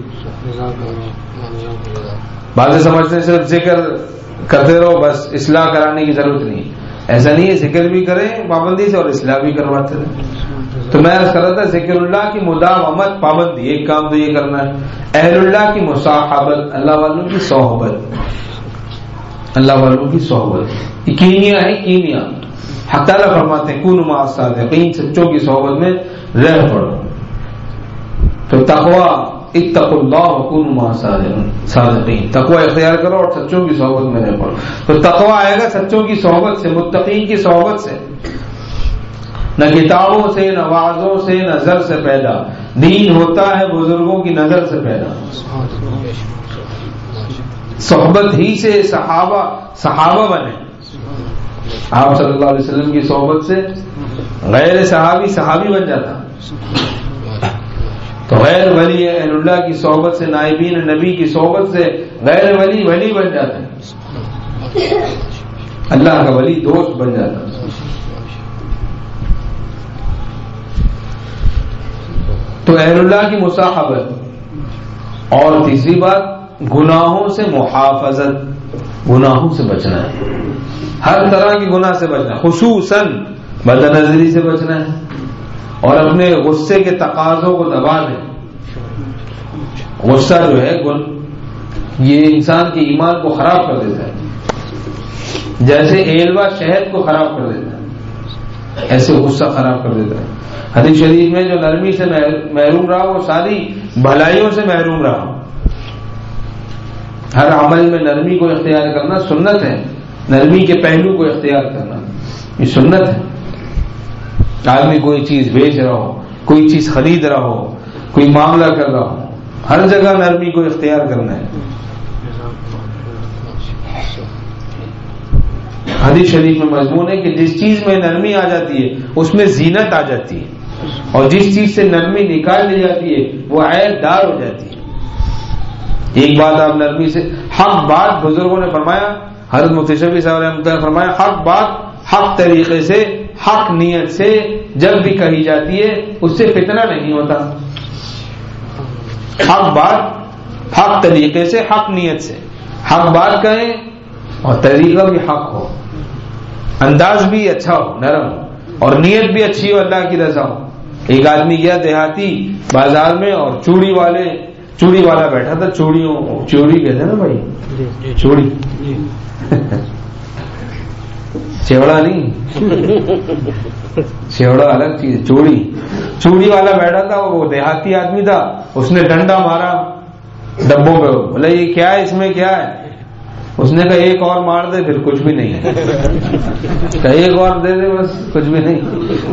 [SPEAKER 2] بعض سمجھتے ہیں صرف ذکر کرتے رہو بس, اصلاح کرانے کی ضرورت نہیں. ایسا نہیں ہے, ذکر بھی کریں پابندی سے اور اصلاح بھی کرواتے رہیں. تو میں عرض کر رہا تھا ذکر اللہ کی مداومت پابندی, ایک کام تو یہ کرنا ہے. اہل اللہ کی مصاحبت, اللہ والوں کی صحبت, اللہ والوں کی صحبت یہ کیمیا ہے, کیمیا. حق تعالیٰ فرماتے ہیں کونوا مع الصادقین, سچوں کی صحبت میں رہ پڑو. تو تقوی اتقوا اللہ وکونوا مع الصادقین, تقوی اختیار کرو اور سچوں کی صحبت میں رہ پڑو. تو تقوی آئے گا سچوں کی صحبت سے, متقین کی صحبت سے, نہ کتابوں سے, نہ وعظوں سے, نہ نظر سے پیدا. دین ہوتا ہے بزرگوں کی نظر سے پیدا. صحبت ہی سے صحابہ صحابہ بنے. آپ صلی اللہ علیہ وسلم کی صحبت سے غیر صحابی صحابی بن جاتا. تو غیر ولی اہل اللہ کی صحبت سے, نائبین نبی کی صحبت سے غیر ولی ولی بن جاتا ہے, اللہ کا ولی دوست بن جاتا ہے. تو اہل اللہ کی مصاحبت. اور تیسری بات گناہوں سے محافظت, گناہوں سے بچنا ہے, ہر طرح کی گناہ سے بچنا ہے, خصوصاً بد نظری سے بچنا ہے, اور اپنے غصے کے تقاضوں کو دبا دیں. غصہ جو ہے یہ انسان کے ایمان کو خراب کر دیتا ہے, جیسے ایلوا شہد کو خراب کر دیتا ہے ایسے غصہ خراب کر دیتا ہے. حدیث شریف میں جو نرمی سے محروم رہا وہ ساری بھلائیوں سے محروم رہا. ہر عمل میں نرمی کو اختیار کرنا سنت ہے, نرمی کے پہلو کو اختیار کرنا یہ سنت ہے. آدمی کوئی چیز بیچ رہا ہو, کوئی چیز خرید رہا ہو, کوئی معاملہ کر رہا ہو, ہر جگہ نرمی کو اختیار کرنا ہے. حدیث شریف میں مضمون ہے کہ جس چیز میں نرمی آ جاتی ہے اس میں زینت آ جاتی ہے, اور جس چیز سے نرمی نکال لی جاتی ہے وہ عیب دار ہو جاتی ہے. ایک بات آپ نرمی سے, حق بات بزرگوں نے فرمایا, حضرت مفتی شفیع صاحب رحمۃ اللہ نے فرمایا حق بات حق طریقے سے حق نیت سے جب بھی کہی جاتی ہے اس سے فتنہ نہیں ہوتا. حق بات حق طریقے سے حق نیت سے حق بات کہیں, اور طریقہ بھی حق ہو, انداز بھی اچھا ہو, نرم ہو, اور نیت بھی اچھی ہو, اللہ کی رضا ہو. ایک آدمی گیا دیہاتی بازار میں, اور چوڑی والے چوڑی والا بیٹھا تھا. چوڑیوں چوڑی کہتے ہیں نا بھائی, چوڑی چیوڑا نہیں, چیوڑا الگ چیز, چوڑی. چوڑی والا بیٹھا تھا, وہ دیہاتی آدمی تھا, اس نے ڈنڈا مارا ڈبوں پہ. بولا یہ کیا ہے, اس میں کیا ہے؟ اس نے کہا ایک اور مار دے پھر کچھ بھی نہیں ہے. کہا ایک اور دے دے بس کچھ بھی نہیں.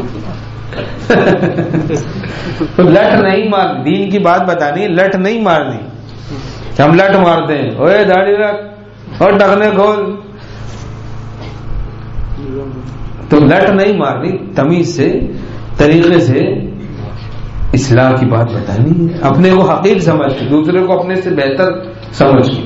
[SPEAKER 2] تو لٹ نہیں مارنی, دین کی بات بتانی, لٹ نہیں مارنی. ہم لٹ مارتے ہیں, اوے داڑھی رکھ اور ڈگنے کھول. تو لٹ نہیں مارنی, تمیز سے طریقے سے اصلاح کی بات بتانی, اپنے کو حقیر سمجھ کے, دوسرے کو اپنے سے بہتر سمجھ کے.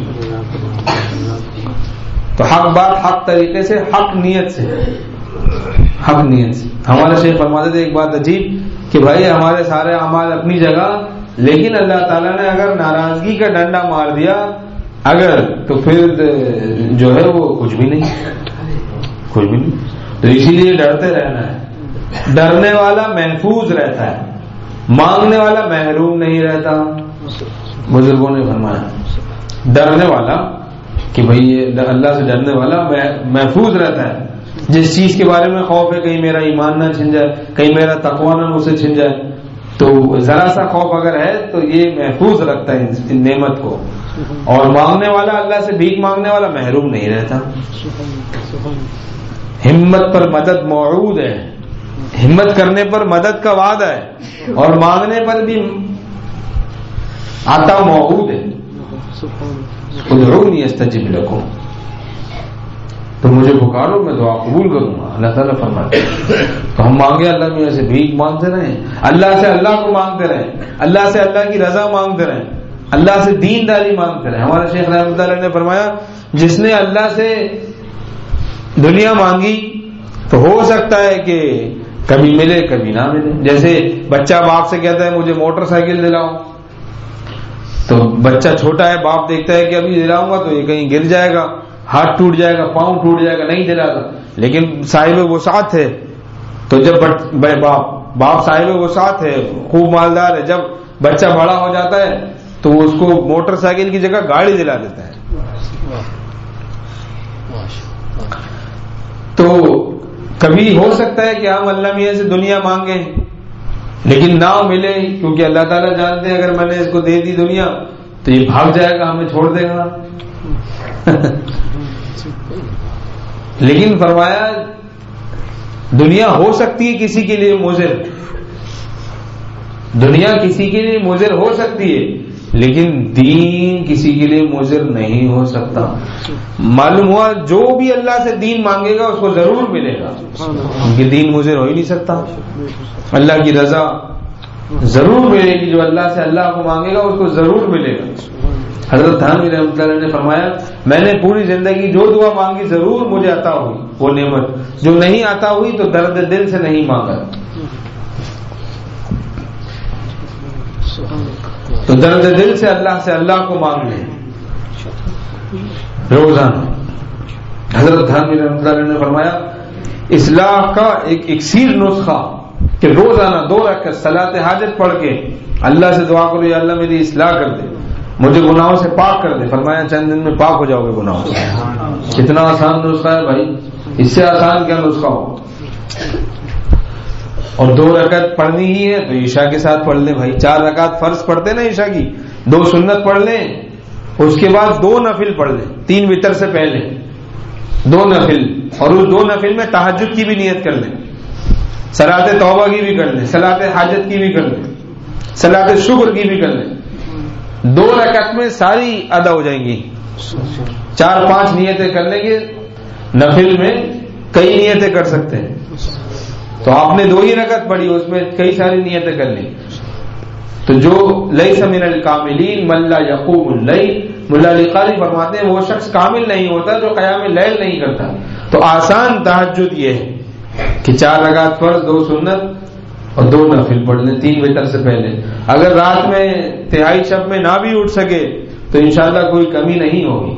[SPEAKER 2] تو حق بات حق طریقے سے حق نیت سے حق نیت سے. ہمارے شیخ فرماتے تھے ایک بات عجیب کہ بھائی ہمارے سارے اعمال اپنی جگہ, لیکن اللہ تعالیٰ نے اگر ناراضگی کا ڈنڈا مار دیا اگر, تو پھر جو ہے وہ کچھ بھی نہیں, کچھ بھی نہیں. تو اسی لیے ڈرتے رہنا ہے. ڈرنے والا محفوظ رہتا ہے, مانگنے والا محروم نہیں رہتا. بزرگوں نے فرمایا ڈرنے والا کہ بھئی یہ اللہ سے ڈرنے والا محفوظ رہتا ہے. جس چیز کے بارے میں خوف ہے کہیں میرا ایمان نہ چھن جائے, کہیں میرا تقویٰ نہ مجھ سے چھن جائے, تو ذرا سا خوف اگر ہے تو یہ محفوظ رکھتا ہے اس نعمت کو. اور مانگنے والا, اللہ سے بھیک مانگنے والا محروم نہیں رہتا. ہمت پر مدد موعود ہے, ہمت کرنے پر مدد کا وعدہ ہے, اور مانگنے پر بھی عطا موعود ہے. ادعونی استجب لکم. تو مجھے پکارو میں دعا قبول کروں گا. اللہ تعالیٰ فرماتے ہیں تو ہم مانگے اللہ میاں سے بھیک مانگتے رہیں, اللہ سے اللہ کو مانگتے رہیں, اللہ سے اللہ کی رضا مانگتے رہیں, اللہ سے دین داری مانگتے رہیں. ہمارے شیخ رحمۃ اللہ نے فرمایا جس نے اللہ سے دنیا مانگی تو ہو سکتا ہے کہ کبھی ملے کبھی نہ ملے. جیسے بچہ باپ سے کہتا ہے مجھے موٹر سائیکل دلاؤ, تو بچہ چھوٹا ہے, باپ دیکھتا ہے کہ ابھی دلاؤں گا تو یہ کہیں گر جائے گا, ہاتھ ٹوٹ جائے گا, پاؤں ٹوٹ جائے گا, نہیں دلاتا. لیکن صاحب وسعت ہے تو جب باپ باپ صاحب وسعت ہے, خوب مالدار ہے, جب بچہ بڑا ہو جاتا ہے تو وہ اس کو موٹر سائیکل کی جگہ گاڑی دلا دیتا ہے. تو کبھی ہو سکتا ہے کہ ہم اللہ میاں سے دنیا مانگیں لیکن نہ ملے, کیونکہ اللہ تعالیٰ جانتے ہیں اگر میں نے اس کو دے دی دنیا تو یہ بھاگ جائے گا, ہمیں چھوڑ دے گا. لیکن فرمایا دنیا ہو سکتی ہے کسی کے لیے مضر, دنیا کسی کے لیے مضر ہو سکتی ہے لیکن دین کسی کے لیے مضر نہیں ہو سکتا. معلوم ہوا جو بھی اللہ سے دین مانگے گا اس کو ضرور ملے گا, کیونکہ دین مضر ہو ہی نہیں سکتا. اللہ کی رضا ضرور ملے گی, جو اللہ سے اللہ کو مانگے گا اس کو ضرور ملے گا. حضرت تھانوی رحمۃ اللہ نے فرمایا میں نے پوری زندگی جو دعا مانگی ضرور مجھے عطا ہوئی وہ نعمت, جو نہیں عطا ہوئی تو درد دل سے نہیں مانگا. تو درد دل سے اللہ سے اللہ کو مانگ لیں روزانہ. حضرت تھانوی رحمۃ اللہ نے فرمایا اصلاح کا ایک اکسیر نسخہ کہ روزانہ دو رکعت صلاۃ حاجت پڑھ کے اللہ سے دعا کرو یا اللہ میری اصلاح کر دے, مجھے گناہوں سے پاک کر دے. فرمایا چند دن میں پاک ہو جاؤ گے گناہوں سے. کتنا آسان نسخہ ہے بھائی, اس سے آسان کیا نسخہ ہو. اور دو رکعت پڑھنی ہی ہے تو عشاء کے ساتھ پڑھ لیں بھائی. چار رکعت فرض پڑھتے نا عشاء کی, دو سنت پڑھ لیں, اس کے بعد دو نفل پڑھ لیں, تین وتر سے پہلے دو نفل, اور اس دو نفل میں تہجد کی بھی نیت کر لیں, صلاۃ توبہ کی بھی کر لیں, صلاۃ حاجت کی بھی کر لیں, صلاۃ شکر کی بھی کر لیں. دو رکعت میں ساری ادا ہو جائیں گی. چار پانچ نیتیں کر لیں گے, نفل میں کئی نیتیں کر سکتے ہیں. تو آپ نے دو ہی رکعت پڑھی, اس میں کئی ساری نیتیں کر لی. تو جو لیس من الکاملین من لا یقوم اللیل, ملا علی قاری فرماتے ہیں وہ شخص کامل نہیں ہوتا جو قیام لیل نہیں کرتا. تو آسان تہجد یہ ہے کہ چار رکعت فرض, دو سنت اور دو نفل پڑھ لیں تین وتر سے پہلے. اگر رات میں تہائی شب میں نہ بھی اٹھ سکے تو انشاءاللہ کوئی کمی نہیں ہوگی,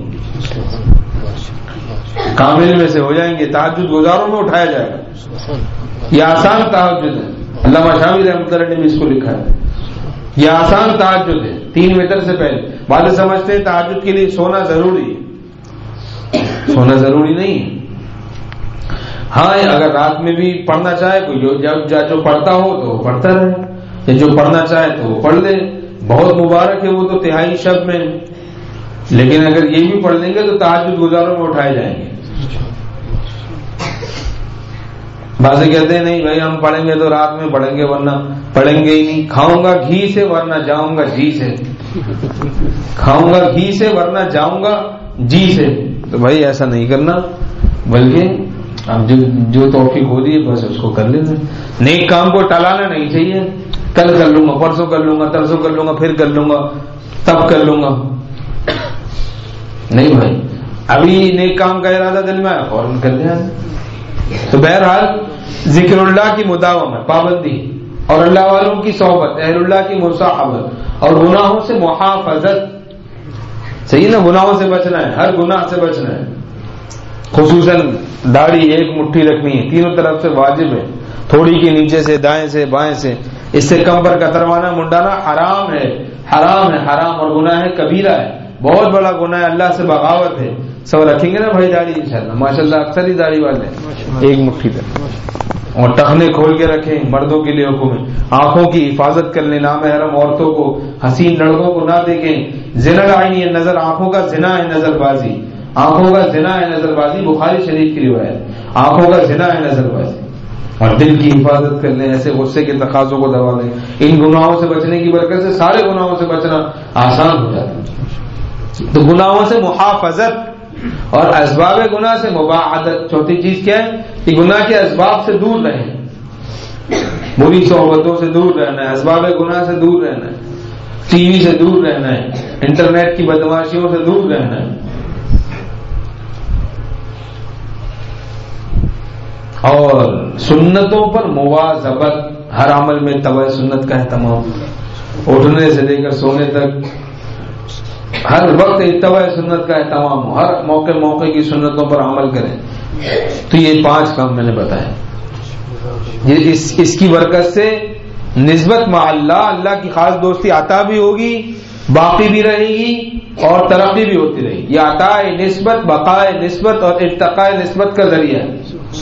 [SPEAKER 2] کامل میں سے ہو جائیں گے. تہجد گزاروں میں اٹھایا جائے گا. یہ آسان تہجد ہے, علامہ شامی رحمۃ اللہ نے بھی اس کو لکھا ہے. یہ آسان تہجد ہے تین وتر سے پہلے. بعض سمجھتے ہیں تہجد کے لیے سونا ضروری ہے, سونا ضروری نہیں ہے. ہاں اگر رات میں بھی پڑھنا چاہے کوئی, جو جو پڑھتا ہو تو پڑھتا رہے, یا جو پڑھنا چاہے تو وہ پڑھ لے. بہت مبارک ہے وہ تو تہائی شب میں, لیکن اگر یہ بھی پڑھ لیں گے تو تہجد گزاروں میں اٹھائے جائیں گے. بازے کہتے ہیں نہیں بھائی ہم پڑھیں گے تو رات میں پڑھیں گے ورنہ پڑھیں گے ہی نہیں. کھاؤں گا گھی سے ورنہ جاؤں گا جی سے, کھاؤں گا گھی سے ورنہ جاؤں گا جی سے. تو بھائی ایسا نہیں کرنا, بلکہ اب جو جو توفیق ہو رہی ہے بس اس کو کر لینا. نیک کام کو ٹالانا نہیں چاہیے, کل کر لوں گا, پرسوں کر لوں گا, ترسوں کر لوں گا, پھر کر لوں گا, تب کر لوں گا. نہیں بھائی ابھی نیک کام کا ارادہ دل میں آیا فوراً کر دیا. تو بہرحال ذکر اللہ کی مداومت, پابندی, اور اللہ والوں کی صحبت, اہل اللہ کی مصاحبت, اور گناہوں سے محافظت. صحیح نا, گناہوں سے بچنا ہے, ہر گناہ سے بچنا ہے. خصوصاً داڑھی ایک مٹھی رکھنی ہے, تینوں طرف سے واجب ہے, تھوڑی کے نیچے سے, دائیں سے, بائیں سے. اس سے کم پر کتروانا منڈانا حرام ہے, حرام ہے, حرام اور گناہ ہے, کبیرہ ہے, بہت بڑا گناہ ہے, اللہ سے بغاوت ہے. سب رکھیں گے نا بھائی داڑھی انشاءاللہ, ماشاءاللہ اکثر ہی داڑھی والے ایک مٹھی تک, اور ٹخنے کھول کے رکھیں. مردوں کے لیے حکم ہے آنکھوں کی حفاظت کر لیں, نامحرم عورتوں کو, حسین لڑکوں کو نہ دیکھیں. زنا العین یہ نظر, آنکھوں کا زنا ہے نظر بازی, آنکھوں کا زنا ہے نظر بازی, بخاری شریف کی روایت, آنکھوں کا زنا ہے نظر بازی. اور دل کی حفاظت کر لیں, ایسے غصے کے تقاضوں کو دبا لیں. ان گناہوں سے بچنے کی برکت سے سارے گناہوں سے بچنا آسان ہو جاتا ہے. تو گناہوں سے محافظت, اور اسباب گناہ سے مباعدت، چوتھی چیز کیا ہے کہ گناہ کے اسباب سے دور رہیں، بری صحبتوں سے دور رہنا ہے، اسباب گناہ سے دور رہنا ہے، ٹی وی سے دور رہنا ہے، انٹرنیٹ کی بدماشیوں سے دور رہنا ہے، اور سنتوں پر مواظبت، ہر عمل میں اتباع سنت کا اہتمام، اٹھنے سے لے کر سونے تک ہر وقت اتباع سنت کا اہتمام ہو، ہر موقع موقع کی سنتوں پر عمل کریں. تو یہ پانچ کام میں نے بتایا، یہ اس, اس کی برکت سے نسبت مع اللہ، اللہ کی خاص دوستی عطا بھی ہوگی، باقی بھی رہے گی اور ترقی بھی ہوتی رہے گی. یہ عطا نسبت، بقائے نسبت اور ارتقاء نسبت کا ذریعہ ہے.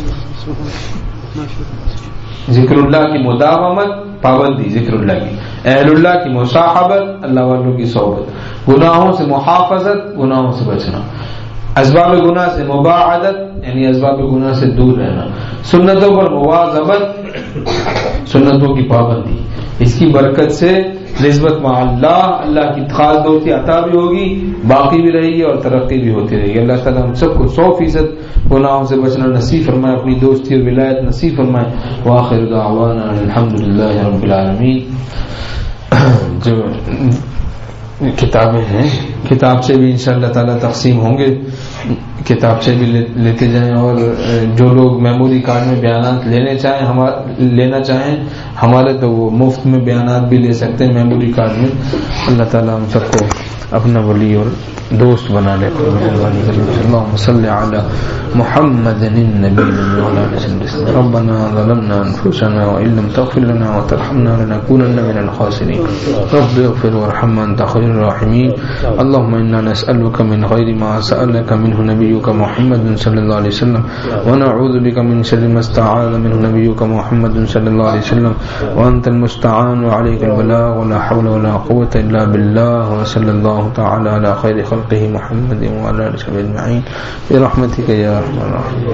[SPEAKER 2] ذکر اللہ کی مداومت، پابندی ذکر اللہ کی، اہل اللہ کی مصاحبت، اللہ والوں کی صحبت، گناہوں سے محافظت، گناہوں سے بچنا، اسباب گناہ سے مباعدت یعنی اسباب گناہ سے دور رہنا، سنتوں پر مواظبت، سنتوں کی پابندی. اس کی برکت سے نسبت مع اللہ، اللہ کی خاص دوستی عطا بھی ہوگی، باقی بھی رہے گی اور ترقی بھی ہوتی رہے گی. اللہ تعالیٰ ہم سب کو سو فیصد گناہوں سے بچنا نصیب فرمائے، اپنی دوستی اور ولایت نصیب فرمائے. وآخر دعوانا الحمدللہ رب العالمین. جو کتابیں ہیں، کتاب سے بھی انشاءاللہ تعالیٰ تقسیم ہوں گے، کتاب سے بھی لیتے جائیں، اور جو لوگ میموری کارڈ میں بیانات لینے چاہیں لینا چاہیں ہمارے، تو وہ مفت میں بیانات بھی لے سکتے ہیں میموری کارڈ میں. اللہ تعالیٰ ہم سب کو اپنا ولی اور دوست بنا لے. اللهم صل على محمد النبي وعلى آله وسلم. ربنا ظلمنا انفسنا وان لم تغفر لنا وترحمنا لنكونن من الخاسرين. رب اغفر وارحم وانت خير الراحمين. اللهم انا نسألك من خير ما سألك منه نبيك محمد صلى الله عليه وسلم، ونعوذ بك من شر ما استعاذ منه نبيك محمد صلى الله عليه وسلم، وانت المستعان وعليك البلاغ ولا حول ولا قوة الا بالله. وصلى الله تعالى على خير خلقه محمد وعلى آله وصحبه أجمعين برحمتك يا أرحم الراحمين.